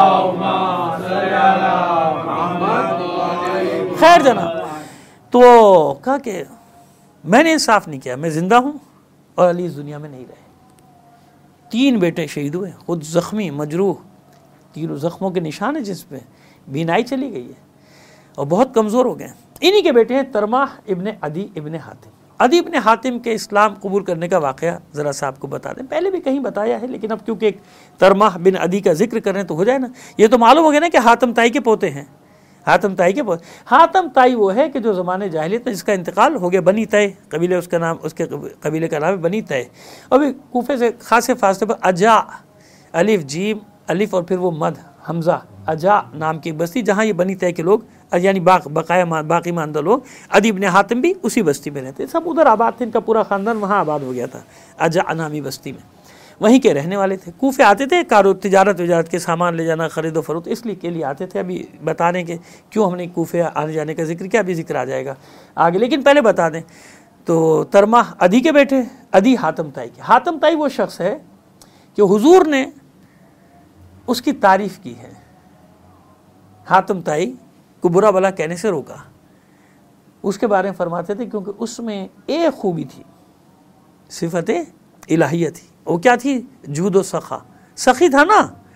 खैर जनाब, तो कहा कि मैंने इंसाफ नहीं किया, मैं जिंदा हूं और अली इस दुनिया में नहीं रहे। तीन बेटे शहीद हुए, खुद जख्मी मजरूह, तीनों जख्मों के निशान है जिस पे बीनाई चली गई है और बहुत कमज़ोर हो गए। इन्हीं के बेटे हैं तरमा इब्ने अदी इब्ने हातिम। अदी इब्ने हातिम के इस्लाम कबूल करने का वाक़या ज़रा सा आपको बता दें, पहले भी कहीं बताया है लेकिन अब क्योंकि एक तरमा बिन अदी का जिक्र करें तो हो जाए ना। ये तो मालूम हो गया ना कि हातिम ताई के पोते हैं, हातिम ताई के पोते। हातिम ताई वो है कि जो ज़माने जाहिलियत में जिसका इंतकाल हो गया, बनी तय कबीले, उसका नाम, उसके कबीले का नाम है बनी तय। अभी कूफे से खासे फासले पर अजा, अलिफ जीम अलिफ और फिर वो मद हमज़ा, अजा नाम की बस्ती जहाँ ये बनी तय के लोग यानी बाक बकाया मा, बाकी मानदा लोग, अदी इब्ने हातिम भी उसी बस्ती में रहते, सब उधर आबाद थे, इनका पूरा ख़ानदान वहाँ आबाद हो गया था अजा नामी बस्ती में, वहीं के रहने वाले थे। कूफे आते थे कारो तिजारत विजारत के सामान ले जाना, ख़रीदो फरोख्त इसलिए के लिए आते थे। अभी बता दें कि क्यों हमने कूफे आने जाने का जिक्र किया, अभी जिक्र आ जाएगा आगे, लेकिन पहले बता दें तो तरमा अदी के बेटे, अदी हातिम ताई के। हातिम ताई वो शख्स है कि हुजूर ने उसकी तारीफ़ की है, हातिम ताई को बुरा भला कहने से रोका, उसके बारे में फरमाते थे क्योंकि उसमें एक खूबी थी, सिफत इलाहिया थी। वो क्या थी? जूद व सखा, सखी था ना।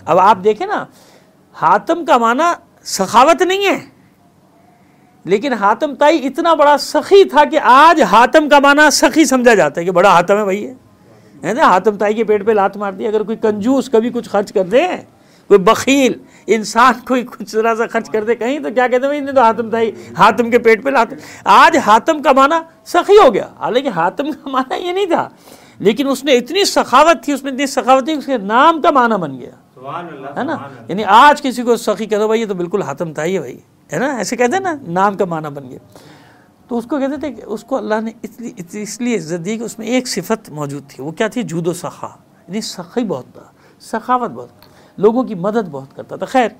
अब आप देखें ना, हातिम का माना सखावत नहीं है, लेकिन हातिम ताई इतना बड़ा सखी था कि आज हातिम का माना सखी समझा जाता है कि बड़ा हातिम है भाई है ना। हातिम ताई के पेट पे लात मार दी। अगर कोई कंजूस कभी कुछ खर्च कर दे, कोई बखील इंसान कोई कुछ जरा सा खर्च कर दे कहीं, तो क्या कहते हैं भाई इन्हें तो हातिम ताई, हातिम के पेट पे लात। आज हातिम का माना सखी हो गया, हालांकि हातिम का माना ये नहीं था, लेकिन उसने इतनी सखावत थी, उसमें इतनी सखावत थी, उसके नाम का माना बन गया, है ना। यानी आज किसी को सखी कह दो भाई ये तो बिल्कुल हातिम ताई है भाई, है ना, ऐसे कहते हैं ना, नाम का माना बन गया। तो उसको कहते थे कि उसको अल्लाह ने इसलिए इसलिए इज्जत दी कि उसमें एक सिफत मौजूद थी। वो क्या थी? जूदो सखा, यानी सखी बहुत था, सखावत बहुत, लोगों की मदद बहुत करता था। खैर,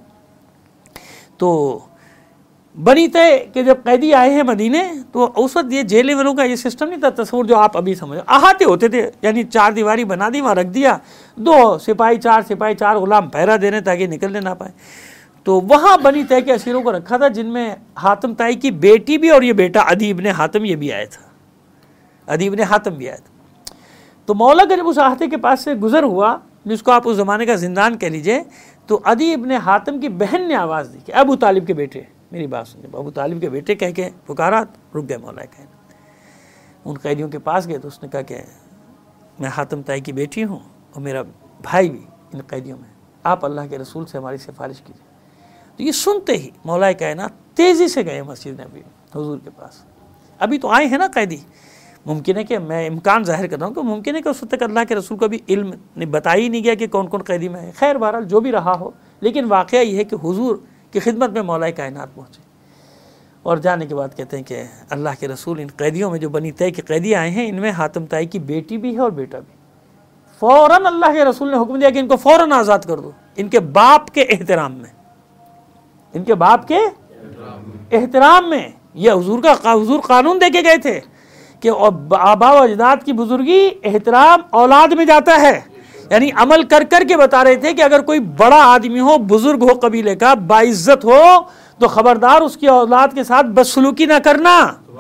तो बनी तय कि जब कैदी आए हैं मदीने, तो उस वक्त ये जेल वालों का ये सिस्टम नहीं था, तस्वुर जो आप अभी समझो, अहाते होते थे, यानी चार दीवारी बना दी, वहाँ रख दिया, दो सिपाही, चार सिपाही, चार गुलाम पहरा दे रहे ताकि निकलने ना पाए। तो वहाँ बनी तय के असीरों को रखा था, जिनमें हातिम ताई की बेटी भी और ये बेटा अदी इब्ने हातिम ये भी आया था, अदी इब्ने हातिम भी आया था। तो मौला का जब उस अहाते के पास से गुजर हुआ, जिसको आप उस ज़माने का जिंदान कह लीजिए, तो अदी इब्ने हातिम की बहन ने आवाज़ दी कि अबू तालिब के बेटे, मेरी बात सुनिए, अबू तालिब के बेटे कह के पुकारा, रुक गए मौला कह। उन कैदियों के पास गए तो उसने कहा कि मैं हातिम ताई की बेटी हूँ और मेरा भाई भी इन कैदियों में, आप अल्लाह के रसूल से हमारी सिफारिश कीजिए। तो ये सुनते ही मौला कायनात तेज़ी से गए मस्जिद नबी हुजूर के पास। अभी तो आए हैं ना कैदी, मुमकिन है कि मैं इम्कान जाहिर कर रहा हूँ कि मुमकिन है कि उस वक्त तक अल्लाह के रसूल को भी इल्म नहीं बताया ही नहीं गया कि कौन कौन कैदी में है। खैर बहरहाल जो भी रहा हो, लेकिन वाक़या ये है कि हुजूर की खिदमत में मौला कायनात पहुँचे और जाने के बाद कहते हैं कि अल्लाह के रसूल इन कैदियों में जो बनी तय के कैदी आए हैं, इनमें हातिम ताई की बेटी भी है और बेटा भी। फ़ौरन अल्लाह के रसूल ने हुक्म दिया कि इनको फ़ौरन आज़ाद कर दो, इनके बाप के एहतराम में, इनके बाप के एहतराम में। यह हुजूर का हुजूर कानून दे के गए थे कि आबा व अजदाद की बुजुर्गी एहतराम औलाद में जाता है, यानी अमल कर कर के बता रहे थे कि अगर कोई बड़ा आदमी हो, बुजुर्ग हो, कबीले का बाइज्जत हो, तो खबरदार उसकी औलाद के साथ बदसलूकी ना करना।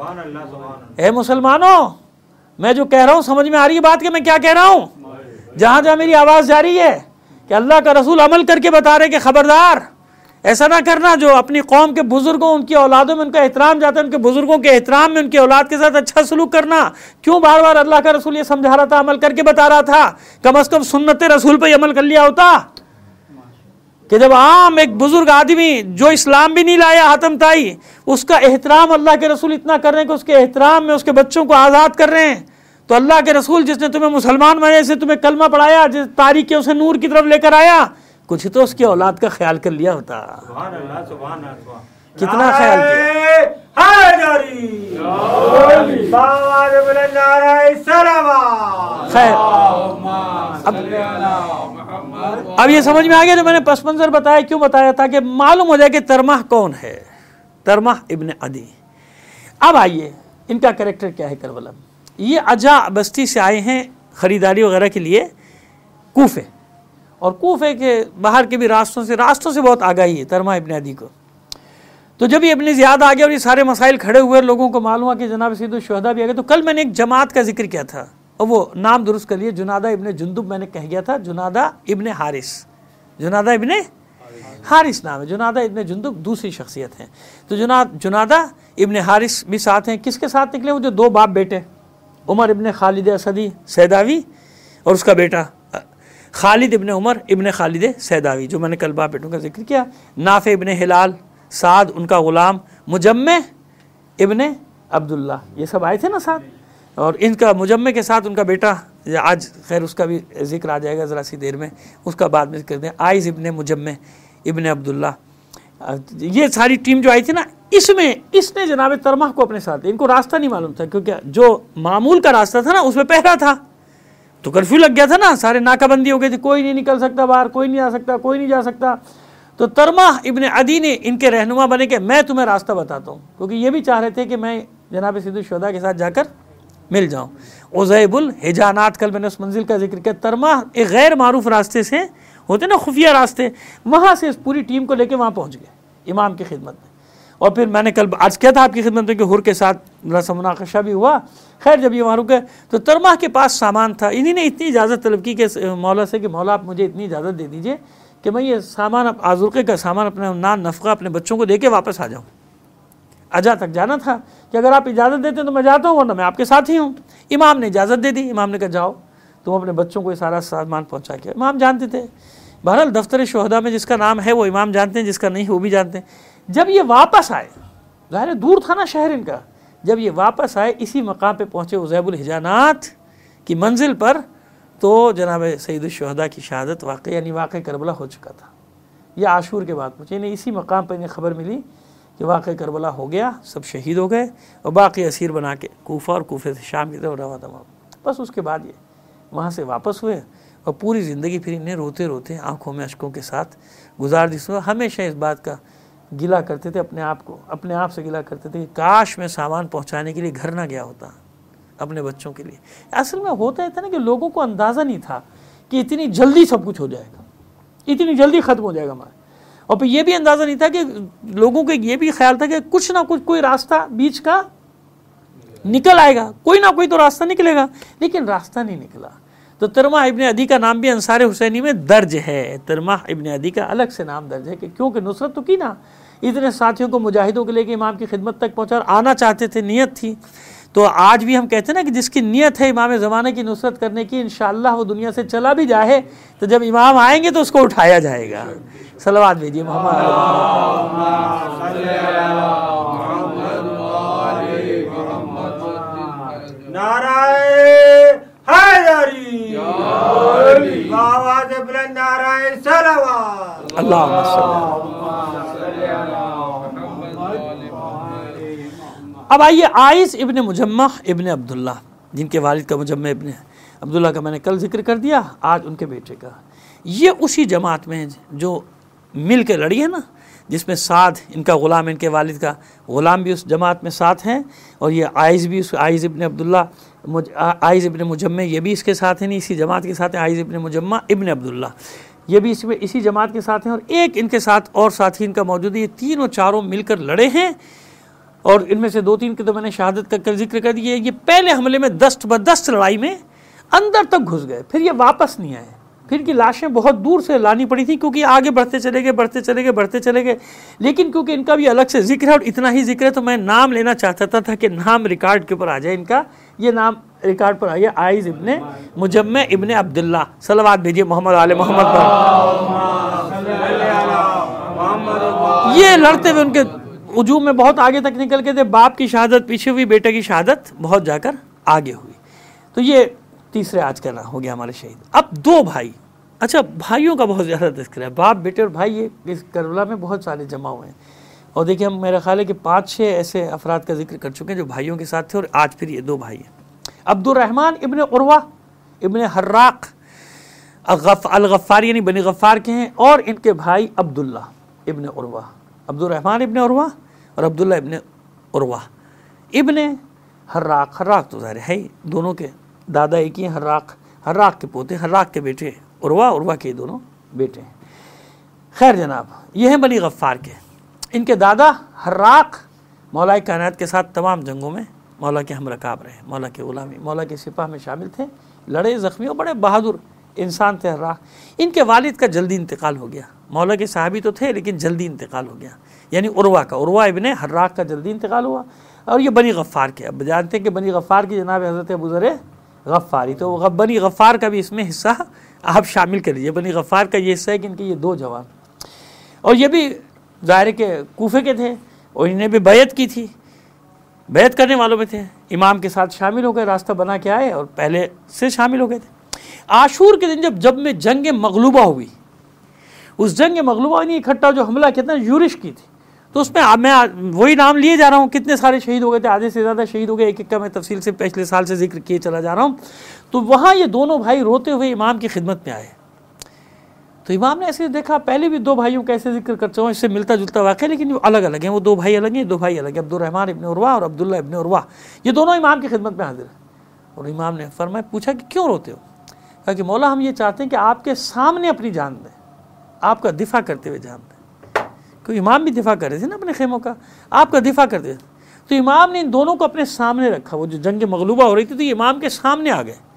ए मुसलमानों, मैं जो कह रहा हूँ समझ में आ रही है बात कि मैं क्या कह रहा हूँ? जहाँ जहाँ मेरी आवाज़ जा रही है कि अल्लाह का रसूल अमल करके बता रहे कि खबरदार ऐसा ना करना, जो अपनी कौम के बुजुर्गों, उनकी औलादों में उनका एहतराम जाता है, उनके बुजुर्गों के एहतराम में उनकी औलाद के साथ अच्छा सलूक करना। क्यों बार बार अल्लाह का रसूल ये समझा रहा था, अमल करके बता रहा था? कम अज कम सुन्नत रसूल पर अमल कर लिया होता कि जब आम एक बुजुर्ग आदमी जो इस्लाम भी नहीं लाया, हातिम ताई, उसका एहतराम अल्लाह के रसूल इतना कर रहे हैं कि उसके एहतराम में उसके बच्चों को आज़ाद कर रहे हैं, तो अल्लाह के रसूल जिसने तुम्हें मुसलमान बनाए, से तुम्हें कलमा पढ़ाया, जिस तारीकियों से नूर की तरफ लेकर आया, कुछ तो उसकी औलाद का ख्याल कर लिया होता। सुभान अल्लाह, सुभान अल्लाह, कितना ख्याल किया। अब, अब ये समझ में आ गया जो मैंने पस मंजर बताया, क्यों बताया था कि मालूम हो जाए कि तरमाह कौन है, तरमाह इब्ने अदी। अब आइए इनका कैरेक्टर क्या है करबला में। ये अजा बस्ती से आए हैं ख़रीदारी वगैरह के लिए कूफे, और कूफे के बाहर के भी रास्तों से रास्तों से बहुत आगाही है तरमाह इब्ने अदी को। तो जब ये इब्ने ज़ियाद आ गया और ये सारे मसाइल खड़े हुए, लोगों को मालूम हुआ कि जनाब सैयदुल शुहदा भी आ गए, तो कल मैंने एक जमात का जिक्र किया था और वो नाम दुरुस्त कर लिए, जुनादा इब्ने जुंदुब मैंने कह गया था, जुनादा इब्ने हारिस, जुनादा इब्ने हारिस नाम है, जुनादा इब्ने जुंदुब दूसरी शख्सियत है। तो जुना जुनादा इब्ने हारिस भी साथ हैं। किसके साथ निकले? वो जो दो बाप बेटे, उमर इब्ने खालिद असदी सैदावी और उसका बेटा खालिद इब्ने उमर इब्ने खालिद सैदावी, जो मैंने कल बाप बेटों का जिक्र किया। नाफे इब्ने हिलाल, साद उनका ग़ुलाम, मुजम्मे इब्ने अब्दुल्ला, ये सब आए थे ना साथ। और इनका मुजम्मे के साथ उनका बेटा, आज खैर उसका भी जिक्र आ जाएगा ज़रा सी देर में, उसका बाद में कर दें, आइज़ इब्ने मुजम्मे इब्ने अब्दुल्ला। ये सारी टीम जो आई थी ना, इसमें इसने जनाब तरमाह को अपने साथ, इनको रास्ता नहीं मालूम था, क्योंकि जो मामूल का रास्ता था ना उसमें पहरा था, तो कर्फ्यू लग गया था ना, सारे नाकाबंदी हो गई थी, कोई नहीं निकल सकता बाहर, कोई नहीं आ सकता, कोई नहीं जा सकता। तो तरमाह इब्ने अदी ने इनके रहनुमा बने कि मैं तुम्हें रास्ता बताता हूँ, क्योंकि ये भी चाह रहे थे कि मैं जनाब सैयदुल शुहदा के साथ जाकर मिल जाऊँ। उज़ैबुल हिजानात, कल मैंने उस मंजिल का जिक्र किया। तरमाह एक गैर मारूफ रास्ते से होते ना, खुफिया रास्ते, वहाँ से इस पूरी टीम को लेकर वहाँ पहुँच गए इमाम की खिदमत में। और फिर मैंने कल आज किया था आपकी खिदमत में कि हुर के साथ रस्म मुनाकशा भी हुआ। खैर जब ये वहाँ रुके तो तरमाह के पास सामान था, इन्हीं ने इतनी इजाज़त तलब की कि मौला से कि मौला आप मुझे इतनी इजाज़त दे दीजिए कि मैं ये सामान आजुर्के का सामान अपने नान नफ़का अपने बच्चों को दे के वापस आ जाऊँ। अजा तक जाना था कि अगर आप इजाज़त देते तो मैं जाता हूँ, वरना मैं आपके साथ ही हूँ। इमाम ने इजाज़त दे दी। इमाम ने कहा जाओ तुम अपने बच्चों को ये सारा सामान पहुँचा के। इमाम जानते थे, बहरहाल दफ्तर शुहदा में जिसका नाम है वो इमाम जानते हैं, जिसका नहीं वो भी जानते हैं। जब ये वापस आए, ज़ाहिर दूर था ना शहर इनका, जब ये वापस आए इसी मकाम पे पहुँचे उज़ैबुल हिजानात की मंजिल पर, तो जनाब सैयद शुहदा की शहादत वाक़ई यानी वाक़ई करबला हो चुका था। ये आशूर के बाद पहुँचे, इन्हें इसी मकाम पर इन्हें खबर मिली कि वाक़ई करबला हो गया, सब शहीद हो गए और बाकी असीर बना के कूफा और कूफे से शाम की तरफ रवा तमाम। बस उसके बाद ये वहाँ से वापस हुए और पूरी ज़िंदगी फिर इन्हें रोते रोते आँखों में अश्कों के साथ गुजार दी। सुबह हमेशा इस बात का गिला करते थे, अपने आप को अपने आप से गिला करते थे कि काश मैं सामान पहुँचाने के लिए घर ना गया होता अपने बच्चों के लिए। असल में होता है था ना कि लोगों को अंदाज़ा नहीं था कि इतनी जल्दी सब कुछ हो जाएगा, इतनी जल्दी ख़त्म हो जाएगा हमारा। और फिर ये भी अंदाज़ा नहीं था कि लोगों को ये भी ख्याल था कि कुछ ना कुछ कोई रास्ता बीच का निकल आएगा, कोई ना कोई तो रास्ता निकलेगा, लेकिन रास्ता नहीं निकला। तो तरमाह इब्ने अदी का नाम भी अंसार हुसैनी में दर्ज है। तरमाह इब्ने अदी का अलग से नाम दर्ज है कि क्योंकि नुसरत तो की ना, इतने साथियों को मुजाहिदों के लेके इमाम की खिदमत तक पहुँचा, आना चाहते थे, नीयत थी। तो आज भी हम कहते हैं ना कि जिसकी नीयत है इमाम ज़माने की नुसरत करने की, इंशाअल्लाह वो दुनिया से चला भी जाए तो जब इमाम आएंगे तो उसको उठाया जाएगा। सलवात भेजिए मोहम्मद। नाराए हैदरी, आवाज़ बुलंद नाराए सलावत। अल्लाहुम्मा सल्ली। अब आइए आइस इब्ने मुजम्मा इब्ने अब्दुल्ला, जिनके वालिद का मुजम्मा इब्ने अब्दुल्ला का मैंने कल जिक्र कर दिया, आज उनके बेटे का। ये उसी जमात में जो मिल के लड़ी है ना, जिसमें साद इनका ग़ुलाम, इनके वालिद का ग़ुलाम भी उस जमात में साथ हैं, और ये आइज़ भी उस Aaiz ibn Abdullah Aaiz ibn मुजम्मे ये भी इसके साथ हैं, नहीं इसी जमात के साथ हैं। आइज़ इब्ने मुजम्मा इब्ने अब्दुल्ला ये भी इसमें इसी जमात के साथ हैं, और एक इनके साथ और साथी इनका मौजूद है। ये तीनों चारों मिलकर लड़े हैं, और इनमें से दो तीन के तो मैंने शहादत का कल जिक्र कर दिया। ये पहले हमले में दस्त ब दस्त लड़ाई में अंदर तक घुस गए, फिर ये वापस नहीं आए, फिर की लाशें बहुत दूर से लानी पड़ी थी, क्योंकि आगे बढ़ते चले गए बढ़ते चले गए बढ़ते चले गए। लेकिन क्योंकि इनका भी अलग से जिक्र है और इतना ही जिक्र है, तो मैं नाम लेना चाहता था, था कि नाम रिकॉर्ड के ऊपर आ जाए इनका। ये नाम रिकॉर्ड पर आइए, आइज़ इब्ने मुजम्मे इब्ने अब्दुल्ला। सलवात भेजिए मोहम्मद आले मोहम्मद पर। ये लड़ते हुए उनके उजूम में बहुत आगे तक निकल के थे। बाप की शहादत पीछे हुई, बेटे की शहादत बहुत जाकर आगे हुई। तो ये तीसरे आज करना हो गया हमारे शहीद। अब दो भाई, अच्छा भाइयों का बहुत ज़्यादा तस्करा है, बाप बेटे और भाई ये इस करबला में बहुत सारे जमा हुए हैं। और देखिए हम मेरा ख्याल है कि पाँच छः ऐसे अफराद का जिक्र कर चुके हैं जो भाइयों के साथ थे, और आज फिर ये दो भाई हैं। अब्दुर्रहमान इब्ने उर्वा इब्ने हर्राक अल-गफ़ार यानी बनी गफ़ार के हैं, और इनके भाई Abdullah ibn Urwa, Abdurrahman ibn Urwa और अब्दुल्ला इब्ने उर्वा इब्ने हर्राक। हर्राक तो ज़ाहिर है ही, दोनों के दादा एक ही हैं, हर्राक हर्राक के पोते, हर्राक के बेटे उर्वा, उर्वा के दोनों बेटे हैं। खैर जनाब, ये हैं बनी गफ़ार के। इनके दादा हर्राक मौला कायनात के साथ तमाम जंगों में मौला के हम रकाब रहे, मौला के ग़ुलामी मौला के सिपाह में शामिल थे, लड़े ज़ख्मी और बड़े बहादुर इंसान थे हर्राक। इनके वालिद का जल्दी इंतकाल हो गया, मौला के साहबी तो थे लेकिन जल्दी इंतकाल हो गया, यानी उर्वा का, उर्वा इब्ने हर्राक का जल्दी इंतकाल हुआ। और ये बनी गफ़ार के, अब जानते हैं कि बनी गफ़ार की जनाब हज़रत अबू ज़र गफ़ारी, तो बनी गफ़ार का भी इसमें हिस्सा आप शामिल कर लीजिए। बनी गफ़ार का ये हिस्सा है कि इनके ये दो जवान, और ये भी ज़ाहिर के कूफे के थे, और इन्हें भी बैत की थी, बैत करने वालों में थे। इमाम के साथ शामिल हो गए, रास्ता बना के आए और पहले से शामिल हो गए थे। आशूर के दिन जब जब में जंग मगलूबा हुई, उस जंग मगलूबा नहीं इकट्ठा जो हमला कितना यूरिश की थी, तो उसमें मैं वही नाम लिए जा रहा हूँ, कितने सारे शहीद हो गए थे, आधे से ज़्यादा शहीद हो गए, एक एक का मैं तफसील से पिछले साल से जिक्र किए चला जा रहा हूँ। तो वहाँ ये दोनों भाई रोते हुए इमाम की खिदमत में आए, तो इमाम ने ऐसे देखा, पहले भी दो भाइयों का ऐसे जिक्र करता हूँ, इससे मिलता जुलता वाक़या, लेकिन वो अलग अलग हैं, वो दो भाई अलग हैं, दो भाई अलग हैं, अब्दुर्रहमान इब्ने उर्वा और अब्दुल्ला इब्ने उर्वा, ये दोनों इमाम की खिदमत में हाजिर हैं। और इमाम ने फरमाया, पूछा कि क्यों रोते हो? कहा कि मौला हम ये चाहते हैं कि आपके सामने अपनी जान दें, आपका दिफा करते हुए जान दें, क्योंकि इमाम भी दिफा कर रहे थे ना अपने खेमों का, आपका दिफा करते थे। तो इमाम ने इन दोनों को अपने सामने रखा, वो जो जंग मगलूबा हो रही थी तो ये इमाम के सामने आ गए,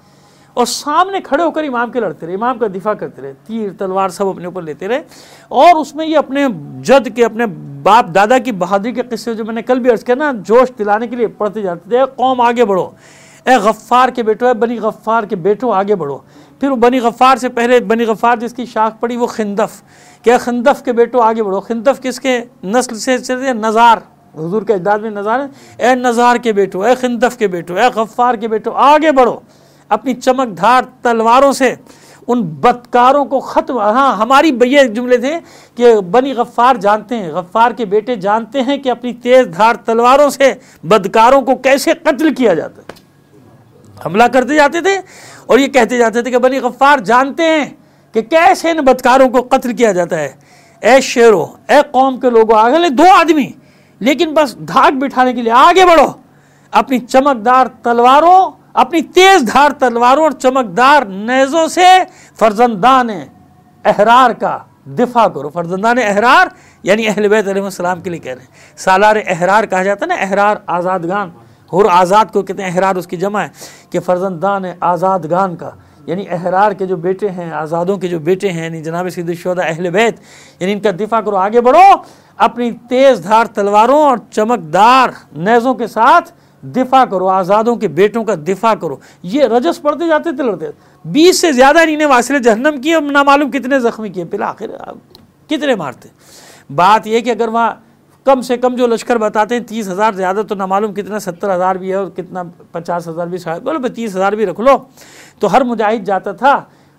और सामने खड़े होकर इमाम के लड़ते रहे, इमाम का दिफा करते रहे, तीर तलवार सब अपने ऊपर लेते रहे। और उसमें ये अपने जद के, अपने बाप दादा की बहादुरी के किस्से जो मैंने कल भी अर्ज किया ना, जोश दिलाने के लिए पढ़ते जाते थे। कौम आगे बढ़ो, ए गफ्फार के बेटो, है बनी गफ्फार के बेटो आगे बढ़ो। फिर वो बनी गफ्फार से पहले बनी गफ्फार जिसकी शाख पड़ी वो खिंदफ, क्या खिंदफ के बेटो आगे बढ़ो। खिंदफ किसके नस्ल से चलते? नज़ार, हुजूर के अजदाद में नज़ार है। ए नज़ार के बेटो, ए खिंदफ के बेटो, ए गफ्फार के बेटो आगे बढ़ो, अपनी चमकधार तलवारों से उन बदकारों को खत्म। हाँ, हमारी ये जुमले थे कि बनी गफ्फार जानते हैं, गफ्फार के बेटे जानते हैं कि अपनी तेज धार तलवारों से बदकारों को कैसे कत्ल किया जाता है। हमला करते जाते थे और ये कहते जाते थे कि बनी गफ्फार जानते हैं कि कैसे इन बदकारों को कत्ल किया जाता है। ए शेरों, ए कौम के लोगों, आगे दो आदमी, लेकिन बस धाक बिठाने के लिए आगे बढ़ो, अपनी चमकदार तलवारों, अपनी तेज धार तलवारों और चमकदार नेज़ों से फर्जंदान अहरार का दिफा करो। फर्जंदान अहरार यानी अहले बैत अलैहिस्सलाम के लिए कह रहे हैं। सालार अहरार कहा जाता है ना, अहरार आज़ादगान, हुर आज़ाद को कहते हैं, अहरार उसकी जमा है कि फर्जंदान आज़ादगान का, यानी अहरार के जो बेटे हैं, आज़ादों के जो बेटे हैं, यानी जनाब सैयद शुहदा अहले बैत, यानी इनका दिफा करो, आगे बढ़ो, अपनी तेज धार तलवारों और चमकदार नेज़ों के साथ दिफा करो, आज़ादों के बेटों का दिफा करो। ये रजस पढ़ते जाते थे, लड़ते। बीस से ज़्यादा इन्हें वासिल जहन्नम किए, ना मालूम कितने ज़ख्मी किए, फिर आखिर कितने मारते। बात यह कि अगर वहाँ कम से कम जो लश्कर बताते हैं तीस हज़ार, ज़्यादा तो ना मालूम कितना, सत्तर हज़ार भी है और कितना पचास हज़ार भी, शायद बोलो तीस हज़ार भी रख लो, तो हर मुजाहिद जाता था।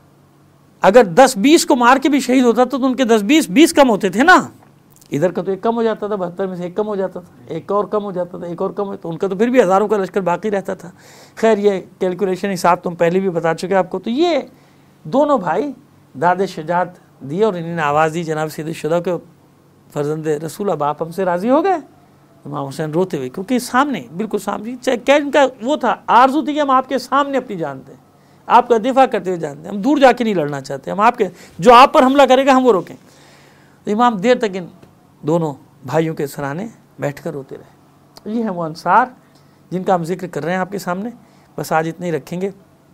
अगर दस बीस को मार के भी शहीद होता तो, तो उनके दस बीस बीस कम होते थे ना, इधर का तो एक कम हो जाता था, बहत्तर में से एक कम हो जाता था, एक और कम हो जाता था, एक और कम हो, तो उनका तो फिर भी हज़ारों का लश्कर बाकी रहता था। खैर ये कैलकुलेशन हिसाब तुम पहले भी बता चुके आपको। तो ये दोनों भाई दादे शजात दिए और इन्होंने आवाज़ दी जनाब सैयद शुहदा के फर्जंद रसूल, अब आप हमसे राज़ी हो गए? इमाम हुसैन रोते हुए, क्योंकि सामने, बिल्कुल सामने, क्या इनका वो था, आरज़ू थी कि हम आपके सामने अपनी जानते हैं, आपका दिफा करते हुए जानते हैं, हम दूर जाके नहीं लड़ना चाहते, हम आपके, जो आप पर हमला करेगा हम वो रोकें। तो इमाम देर तक इन दोनों भाइयों के सराहने बैठकर रोते रहे। ये हैं वो अंसार जिनका हम जिक्र कर रहे हैं आपके सामने, बस आज इतने ही रखेंगे।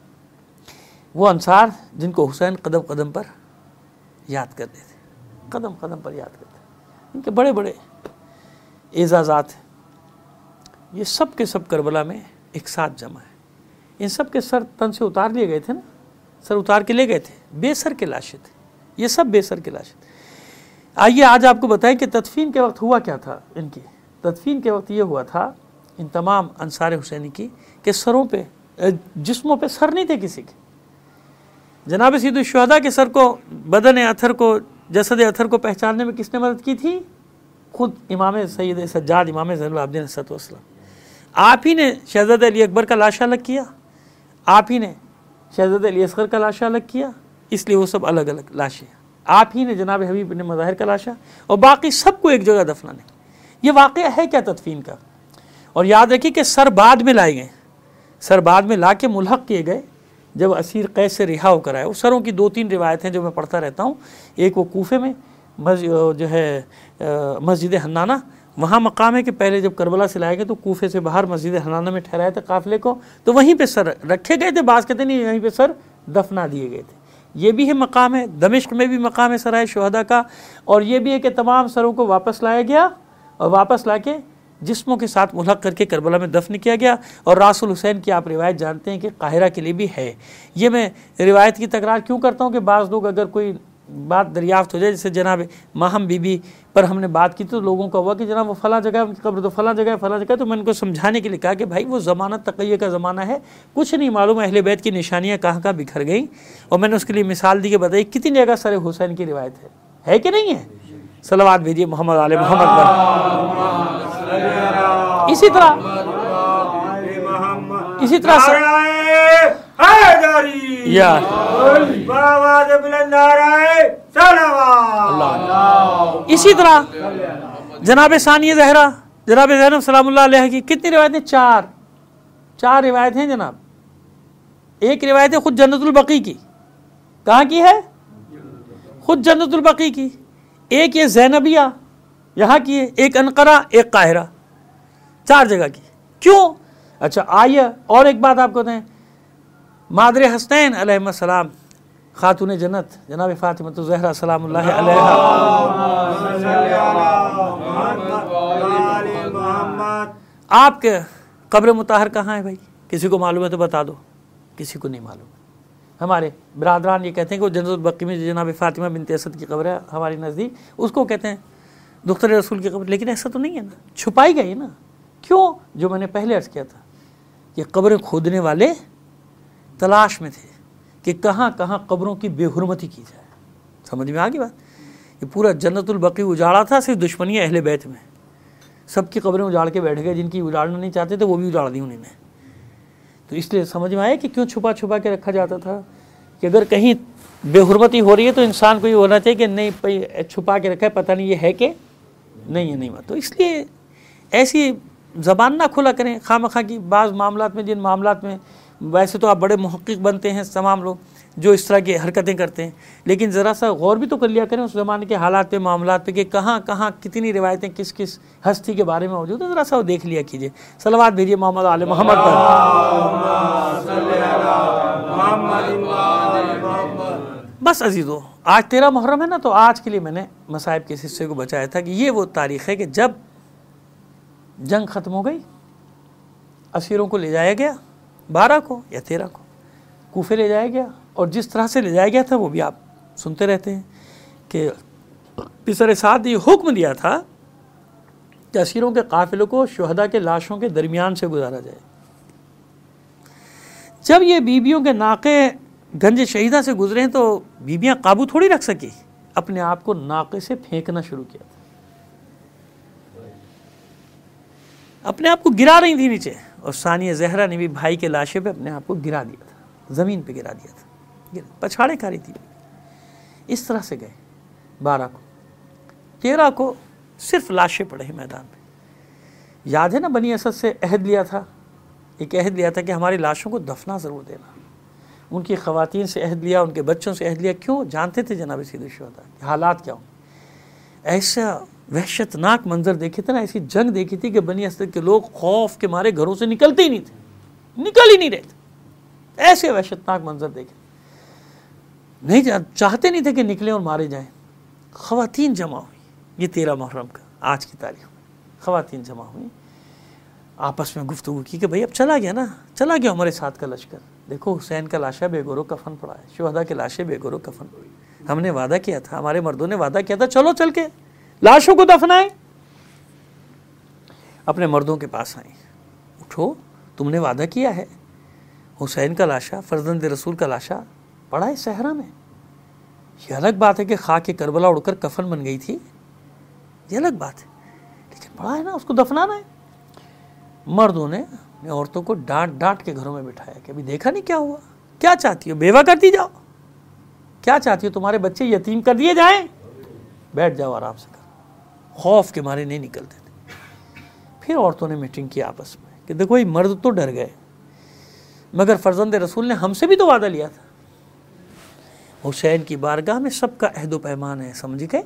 वो अंसार जिनको हुसैन कदम कदम पर याद करते थे, कदम कदम पर याद करते, इनके बड़े बड़े एजाज़ात हैं। ये सब के सब करबला में एक साथ जमा है। इन सब के सर तन से उतार लिए गए थे ना, सर उतार के ले गए थे, बेसर के लाशें थे, ये सब बेसर के लाशें थे। आइए आज आपको बताएं कि तदफीन के वक्त हुआ क्या था इनकी। तदफीन के वक्त ये हुआ था इन तमाम अंसार हुसैनी की कि सरों पे, जिस्मों पे सर नहीं थे किसी के। जनाब सैयद शुहदा के सर को, बदन अथर को, जसद अथर को पहचानने में किसने मदद की थी? खुद इमाम सैयद सज्जाद इमाम ज़ैनुल आबिदीन अलैहिस्सलाम। आप ही ने शहज़ादा अली अकबर का लाशा अलग किया, आप ही ने शहज़ादा अली असगर का लाशा अलग किया, इसलिए वो सब अलग अलग लाशें। आप ही ने जनाब हबीब इब्न मज़ाहिर का लाशा, और बाकी सबको एक जगह दफनाने। ये वाक़या है क्या तदफीन का? और याद रखिए कि सर बाद में लाए गए, सर बाद में ला के मुल्हक किए गए जब असीर कैद से रिहा होकर आए। उस सरों की दो तीन रिवायत हैं जो मैं पढ़ता रहता हूँ। एक वो कूफे में जो है मस्जिद हन्नाना, वहाँ मकाम है कि पहले जब करबला से लाए गए तो कूफे से बाहर मस्जिद हन्नाना में ठहराए थे काफ़िले को, तो वहीं पे सर रखे गए थे। बाज़ कहते नहीं, वहीं पे सर दफना दिए गए थे। ये भी है मकाम है, दमिश्क में भी मकाम है सराय शुहदा का। और ये भी है कि तमाम सरों को वापस लाया गया और वापस ला के जिस्मों के साथ मुल्हक करके करबला में दफन किया गया। और रासुल हुसैन की आप रिवायत जानते हैं कि काहिरा के लिए भी है। ये मैं रिवायत की तकरार क्यों करता हूँ कि बाज़ लोग अगर कोई बात दरियाफ्त हो जाए, जैसे जनाब माहम बीबी पर हमने बात की तो लोगों का हुआ कि जनाब वो फ़ला जगह उनकी कब्र तो फ़ला जगह फ़ला जगह, तो मैंने उनको समझाने के लिए कहा कि भाई वो ज़माना तक़य्युद का ज़माना है, कुछ नहीं मालूम अहले बैत की निशानियाँ कहाँ कहाँ बिखर गई। और मैंने उसके लिए मिसाल दी कि बताइए कितनी जगह सर हुसैन की रिवायत है, है कि नहीं है? सलवात भेजिए मोहम्मद आले मोहम्मद पर। इसी तरह इसी तरह यार इसी तरह जनाब सानिया ज़हरा, जनाब ज़ैनब सलामुल्लाह अलैहा की कितनी रिवायतें? चार चार रिवायत हैं जनाब। एक रिवायत है खुद जन्नतुल बकी की, कहाँ की है? खुद जन्नतुल बकी की। एक ये ज़ैनबिया यहाँ की है, एक अनकरा, एक काहिरा, चार जगह की। क्यों? अच्छा आइए और एक बात आपको बताएं, मादर हसनैन अलैहिस्सलाम खातून जन्नत जनाब फातिमा ज़हरा सलामुल्लाह अलैहा, आपके कब्र मुताहर कहाँ है भाई? किसी को मालूम है तो बता दो, किसी को नहीं मालूम। हमारे बिरादरान ये कहते हैं कि वो जन्नतुल बक़ी में जनाब फातिमा बिन्त असद की कब्र है हमारी नज़दीक, उसको कहते हैं दुख्तर रसूल की कब्र, लेकिन ऐसा तो नहीं है ना, छुपाई गई ना। क्यों? जो मैंने पहले अर्ज़ किया था कि कब्रें खोदने वाले तलाश में थे कि कहाँ कहाँ कब्रों की बेहुरमती की जाए। समझ में आ गई बात? ये पूरा जन्नतुल बक़ी उजाड़ा था सिर्फ दुश्मनी अहले बैत में, सबकी कब्रें उजाड़ के बैठ गए, जिनकी उजाड़ना नहीं चाहते थे वो भी उजाड़ दी उन्होंने। तो इसलिए समझ में आया कि क्यों छुपा छुपा के रखा जाता था, कि अगर कहीं बेहुरमती हो रही है तो इंसान को ये होना चाहिए कि नहीं भाई छुपा के रखा है, पता नहीं ये है कि नहीं है नहीं। तो इसलिए ऐसी ज़बान ना खुला करें खामखा की बाज़ मामलात में, जिन मामलात में वैसे तो आप बड़े मुहक्किक बनते हैं तमाम लोग जो इस तरह की हरकतें करते हैं, लेकिन ज़रा सा गौर भी तो कर लिया करें उस ज़माने के हालात पे, मामलात पे, कि कहाँ कहाँ कितनी रिवायतें किस किस हस्ती के बारे में मौजूद है, ज़रा सा वो देख लिया कीजिए। सलवात भेजिए मोहम्मद आले मोहम्मद पर। बस अजीज़ों, आज तेरह मुहर्रम है ना, तो आज के लिए मैंने मसाइब के इस हिस्से को बचाया था कि ये वो तारीख़ है कि जब जंग ख़त्म हो गई, असीरों को ले जाया गया, बारह को या तेरह को कूफे ले जाया गया, और जिस तरह से ले जाया गया था वो भी आप सुनते रहते हैं कि पिसर साद ने हुक्म दिया था कि असीरों के काफ़िलों को शुहदा के लाशों के दरमियान से गुजारा जाए। जब ये बीबियों के नाके गंज शहीदा से गुजरे हैं तो बीबियाँ काबू थोड़ी रख सकी, अपने आप को नाके से फेंकना शुरू किया था, अपने आप को गिरा रही थी नीचे, और सानिया ज़हरा ने भी भाई के लाशे पे अपने आप को गिरा दिया था, ज़मीन पे गिरा दिया था, पछाड़े खा रही थी। इस तरह से गए बारह को, तेरह को सिर्फ लाशें पड़े हैं मैदान में। याद है ना बनी असद से अहद लिया था, एक अहद लिया था कि हमारी लाशों को दफना ज़रूर देना। उनकी ख़वातीन से अहद लिया, उनके बच्चों से अहद लिया। क्यों? जानते थे जनाब सैयद शुहदा कि हालात क्या होंगे। ऐसा वहशतनाक मंजर देखे थे ना, ऐसी जंग देखी थी कि बनी असद के लोग खौफ के मारे घरों से निकलते ही नहीं थे, निकल ही नहीं रहे थे। ऐसे वहशतनाक मंजर देखे, नहीं चाहते नहीं थे कि निकले और मारे जाएं। ख़वातीन जमा हुई, ये तेरह मुहर्रम का आज की तारीख में ख़वातीन जमा हुई, आपस में गुफ्तगू की कि भाई अब चला गया ना, चला गया हमारे साथ का लश्कर। देखो हुसैन का लाशा बेगोरो कफन पड़ा है, शुहदा के लाशें बेगोरो कफन पड़ी। हमने वादा किया था, हमारे मर्दों ने वादा किया था, चलो चल के लाशों को दफनाएं। अपने मर्दों के पास आई, उठो, तुमने वादा किया है, हुसैन का लाशा, फर्जंद रसूल का लाशा पड़ा है सहरा में। ये अलग बात है कि खाक करबला उड़कर कफन बन गई थी, ये अलग बात है, लेकिन पड़ा है ना, उसको दफनाना है। मर्दों ने अपनी औरतों को डांट डांट के घरों में बिठाया कि अभी देखा नहीं क्या हुआ, क्या चाहती हो, बेवा करती जाओ, क्या चाहती हो, तुम्हारे बच्चे यतीम कर दिए जाएं, बैठ जाओ आराम से करो। खौफ के मारे नहीं निकलते थे। फिर औरतों ने मीटिंग की आपस में कि देखो ये मर्द तो डर गए, मगर फर्जंद रसूल ने हमसे भी तो वादा लिया था। हुसैन की बारगाह में सबका अहद व पैमान है, समझ गए,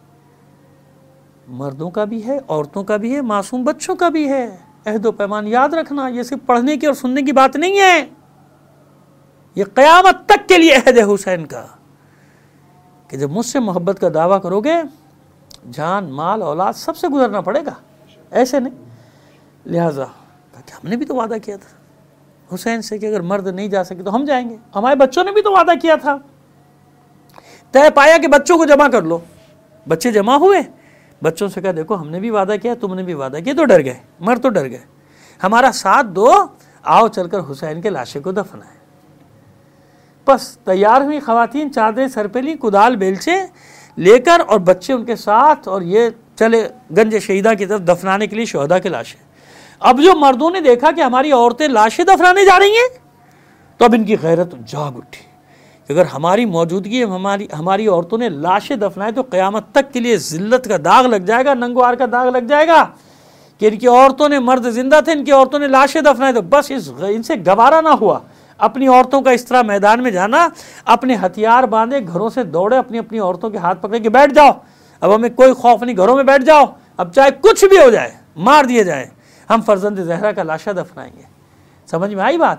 मर्दों का भी है, औरतों का भी है, मासूम बच्चों का भी है। अहद व पैमान याद रखना, ये सिर्फ पढ़ने की और सुनने की बात नहीं है, ये क़यामत तक के लिए अहद है हुसैन का कि जब मुझसे मोहब्बत का दावा करोगे, जान माल औलाद सबसे गुजरना पड़ेगा, ऐसे नहीं। लिहाजा हमने भी तो वादा किया था हुसैन से कि अगर मर्द नहीं जा सके तो हम जाएंगे। हमारे बच्चों ने भी तो वादा किया था, तय पाया कि बच्चों को जमा कर लो। बच्चे जमा हुए, बच्चों से कहा देखो हमने भी वादा किया, तुमने भी वादा किया, तो डर गए, मर्द तो डर गए, हमारा साथ दो, आओ चलकर हुसैन के लाशे को दफनाए। बस तैयार हुई ख़वातीन, चादरें सर पे ली, कुदाल बेलचे लेकर, और बच्चे उनके साथ, और ये चले गंज शहीदा की तरफ दफनाने के लिए शुहदा के लाशें। अब जो मर्दों ने देखा कि हमारी औरतें लाशें दफनाने जा रही हैं, तो अब इनकी गैरत जाग उठी। अगर हमारी मौजूदगी हमारी हमारी औरतों ने लाशें दफनाए तो क़यामत तक के लिए ज़िल्लत का दाग लग जाएगा, नंगवार का दाग लग जाएगा कि इनकी औरतों ने, मर्द जिंदा थे, इनकी औरतों ने लाशें दफनाए। तो बस इस इनसे गवारा ना हुआ अपनी औरतों का इस तरह मैदान में जाना, अपने हथियार बांधे घरों से दौड़े, अपनी अपनी औरतों के हाथ पकड़े के बैठ जाओ, अब हमें कोई खौफ नहीं, घरों में बैठ जाओ, अब चाहे कुछ भी हो जाए, मार दिए जाए, हम फर्जंद ज़हरा का लाशा दफनाएंगे। समझ में आई बात?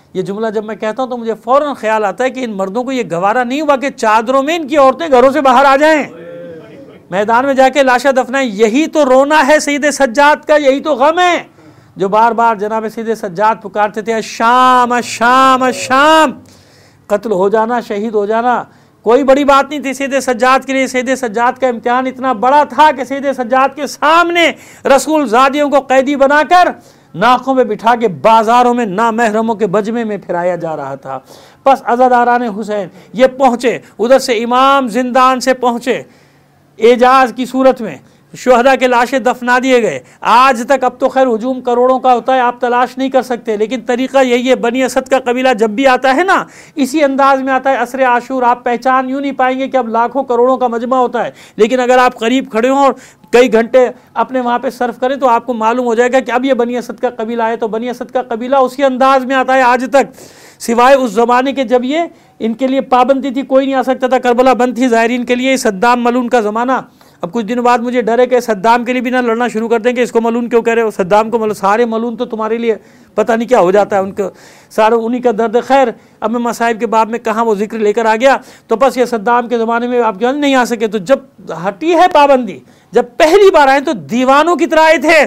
ये जुमला जब मैं कहता हूँ तो मुझे फ़ौरन ख्याल आता है कि इन मर्दों को ये गवारा नहीं हुआ कि चादरों में इनकी औरतें घरों से बाहर आ जाएं, मैदान में जाके लाशा दफनाएं। यही तो रोना है सईद सज्जाद का, यही तो गम है जो बार बार जनाब सईद सज्जाद पुकारते थे, शाम शाम शाम, कत्ल हो जाना, शहीद हो जाना कोई बड़ी बात नहीं थी सईद सज्जाद के लिए। सईद सज्जाद का इम्तिहान इतना बड़ा था कि सईद सज्जाद के सामने रसूल ज़ादियों को कैदी बनाकर नाकों में बिठा के बाजारों में नामहरमों के बजमे में फिराया जा रहा था। बस अज़ादारान हुसैन ये पहुँचे, उधर से इमाम जिंदान से पहुँचे, एजाज की सूरत में शुहदा के लाशें दफना दिए गए। आज तक, अब तो खैर हुजूम करोड़ों का होता है, आप तलाश नहीं कर सकते, लेकिन तरीका यही है। बनी असद का कबीला जब भी आता है ना, इसी अंदाज में आता है। असरे आशूर आप पहचान यूँ नहीं पाएंगे कि अब लाखों करोड़ों का मजमा होता है, लेकिन अगर आप करीब खड़े हों और कई घंटे अपने वहाँ पे सर्फ करें तो आपको मालूम हो जाएगा कि अब ये बनी असद का कबीला है। तो बनी असद का कबीला उसी अंदाज में आता है आज तक, सिवाय उस ज़माने के जब ये इनके लिए पाबंदी थी, कोई नहीं आ सकता था, करबला बंद थी ज़ायरीन के लिए। सद्दाम मलून का ज़माना, अब कुछ दिनों बाद मुझे डर है कि सद्दाम के लिए भी ना लड़ना शुरू कर देंगे, इसको मलून क्यों कह रहे हो, सद्दाम को मलून, सारे मलून तो तुम्हारे लिए पता नहीं क्या हो जाता है, उनको सारे उन्हीं का दर्द। खैर अब मैं मसाइब के बाब में कहाँ वो जिक्र लेकर आ गया। तो बस ये सद्दाम के ज़माने में आप जो नहीं आ सके, तो जब हटी है पाबंदी, जब पहली बार आए तो दीवानों की तरह आए थे।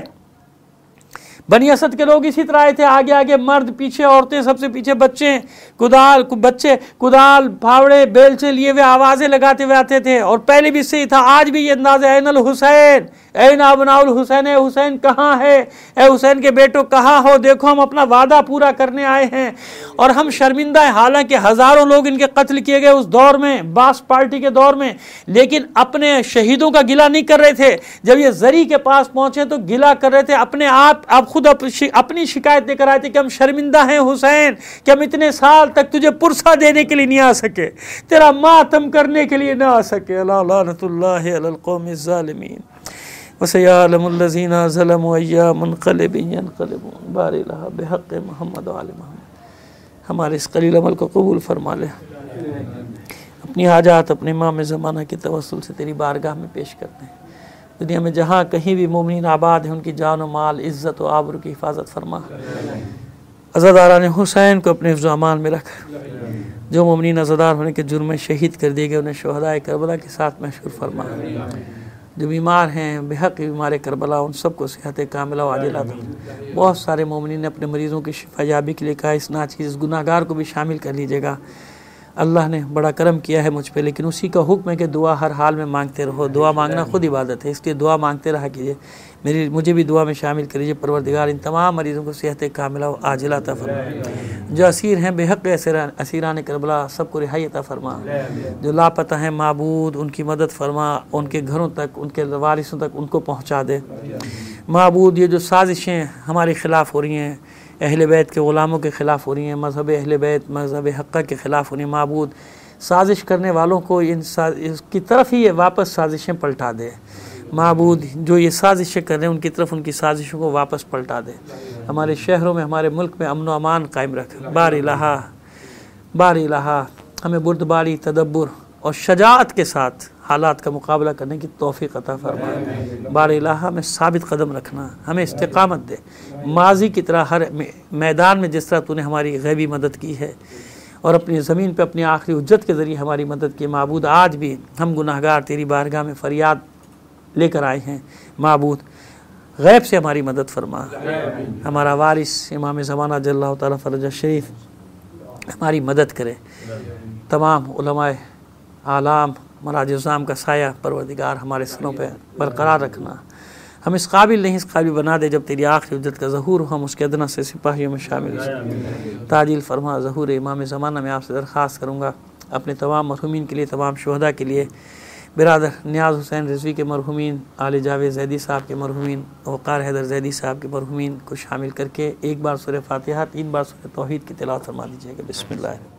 बनी असद के लोग इसी तरह आए थे, आगे आगे मर्द, पीछे औरतें, सबसे पीछे बच्चे, कुदाल बच्चे कुदाल फावड़े बेलचे लिए हुए आवाज़ें लगाते हुए आते थे। और पहले भी सही था, आज भी ये अंदाज़ है, ऐनल हुसैन, ऐन अबनाउल हुसैन, ए हुसैन कहाँ है, ए हुसैन के बेटों कहाँ हो, देखो हम अपना वादा पूरा करने आए हैं और हम शर्मिंदा हैं। हालांकि हज़ारों लोग इनके कत्ल किए गए उस दौर में, बास पार्टी के दौर में, लेकिन अपने शहीदों का गिला नहीं कर रहे थे। जब ये जरी के पास पहुंचे तो गिला कर रहे थे अपने आप, आप खुद अपनी शिकायत लेकर आए थे कि हम शर्मिंदा हैं हुसैन, कि हम इतने साल तक तुझे पुरसा देने के लिए नहीं आ सके, तेरा मातम करने के लिए ना आ सके। अल्लाह लानतुल्लाहि अलल कौमिज़ ज़ालिमीन वसयअलमुल्लज़ीना ज़लमू अय्यामुनक़लिबिन यनक़लिबून बारिलहा बिहक़्क़ि मुहम्मद व आलि मुहम्मद। हमारे इस कलील अमल को कबूल फरमा ले, अपनी हाजात अपने इमाम ज़माना की तवस्सुल से तेरी बारगाह में पेश करते हैं। दुनिया में जहाँ कहीं भी मोमिनीन आबाद हैं, उनकी जान व माल, इज़्ज़त व आबरू की हिफाजत फरमा। अज़ादारान हुसैन को अपने हिफ्ज़ व अमान में रख। जो मोमिनीन अज़ादार होने के जुर्म में शहीद कर दिए गए, उन्हें शुहदाए करबला के साथ महशूर फरमा। जो बीमार हैं, बेहक बीमार करबला, उन सबको सेहत कामिला वाजिला दो। बहुत सारे मोमिनीन ने अपने मरीज़ों की शिफायाबी के लिए कहा, इस नाचीज़ गुनाहगार को भी शामिल कर लीजिएगा। अल्लाह ने बड़ा करम किया है मुझ पे, लेकिन उसी का हुक्म है कि दुआ हर हाल में मांगते रहो। दुआ मांगना खुद इबादत है, इसलिए दुआ मांगते रहा कीजिए। मेरी मुझे भी दुआ में शामिल करिए। परवरदिगार इन तमाम मरीज़ों को सेहत कामिला व आजिला अता फरमा। जो असीर हैं, बेहक असीरान करबला, सबको रिहाई अता फरमा। जो लापता हैं माबूद, उनकी मदद फरमा, उनके घरों तक, उनके वारिसों तक उनको पहुँचा दे। माबूद ये जो साजिशें हमारे ख़िलाफ़ हो रही हैं, अहले बैत के ग़ुलामों के ख़िलाफ़ हो रही हैं, मज़हब अहले बैत, मज़हब हक़्क़ा के ख़िलाफ़ हो रही हैं, माबूद साजिश करने वालों को इन इसकी तरफ ही ये वापस साजिशें पलटा दे। माबूद जो ये साजिशें कर रहे हैं, उनकी तरफ उनकी साजिशों को वापस पलटा दे। हमारे शहरों में, हमारे मुल्क में अमन व अमान कायम रख। बार इलाहा बार इलाहा हमें बुर्दबारी, तदब्बुर और शजाअत के साथ हालात का मुकाबला करने की तौफीक अता फरमा। बार इलाहा में साबित कदम रखना, हमें इस्तिकामत दे। माजी की तरह हर मैदान में जिस तरह तूने हमारी गैबी मदद की है और अपनी ज़मीन पे अपनी आखिरी हुज्जत के ज़रिए हमारी मदद की, माबूद आज भी हम गुनाहगार तेरी बारगाह में फ़रियाद लेकर आए हैं। माबूद गैब से हमारी मदद फरमा। हमारा वारिस इमाम ज़माना जल्लल्लाहु तआला फ़रज शरीफ हमारी मदद करे। तमाम उलमाए आलाम मराज-ए-इज़्ज़ाम का साया परवरदिगार हमारे सरों पे बरकरार रखना। हम इस काबिल नहीं, इस काबिल बना दे जब तेरी आखिरी उज्जत का ज़हूर हो हम उसके अदना से सिपाहियों में शामिल हो सकें। ताजील फरमा। ज़हूर इमाम ज़माना में आपसे दरख्वास्त करूँगा अपने तमाम मरहुमीन के लिए, तमाम शुहदा के लिए, बिरादर नियाज़ हुसैन रिज़वी के मरहुमीन, आले जावेद ज़ैदी साहब के मरहुमीन, वक़ार हैदर ज़ैदी साहब के मरहुमीन को शामिल करके एक बार सूरह फ़ातिहा, तीन बार सूरह तौहीद की तिलावत फरमा दीजिएगा। बिस्मिल्लाह।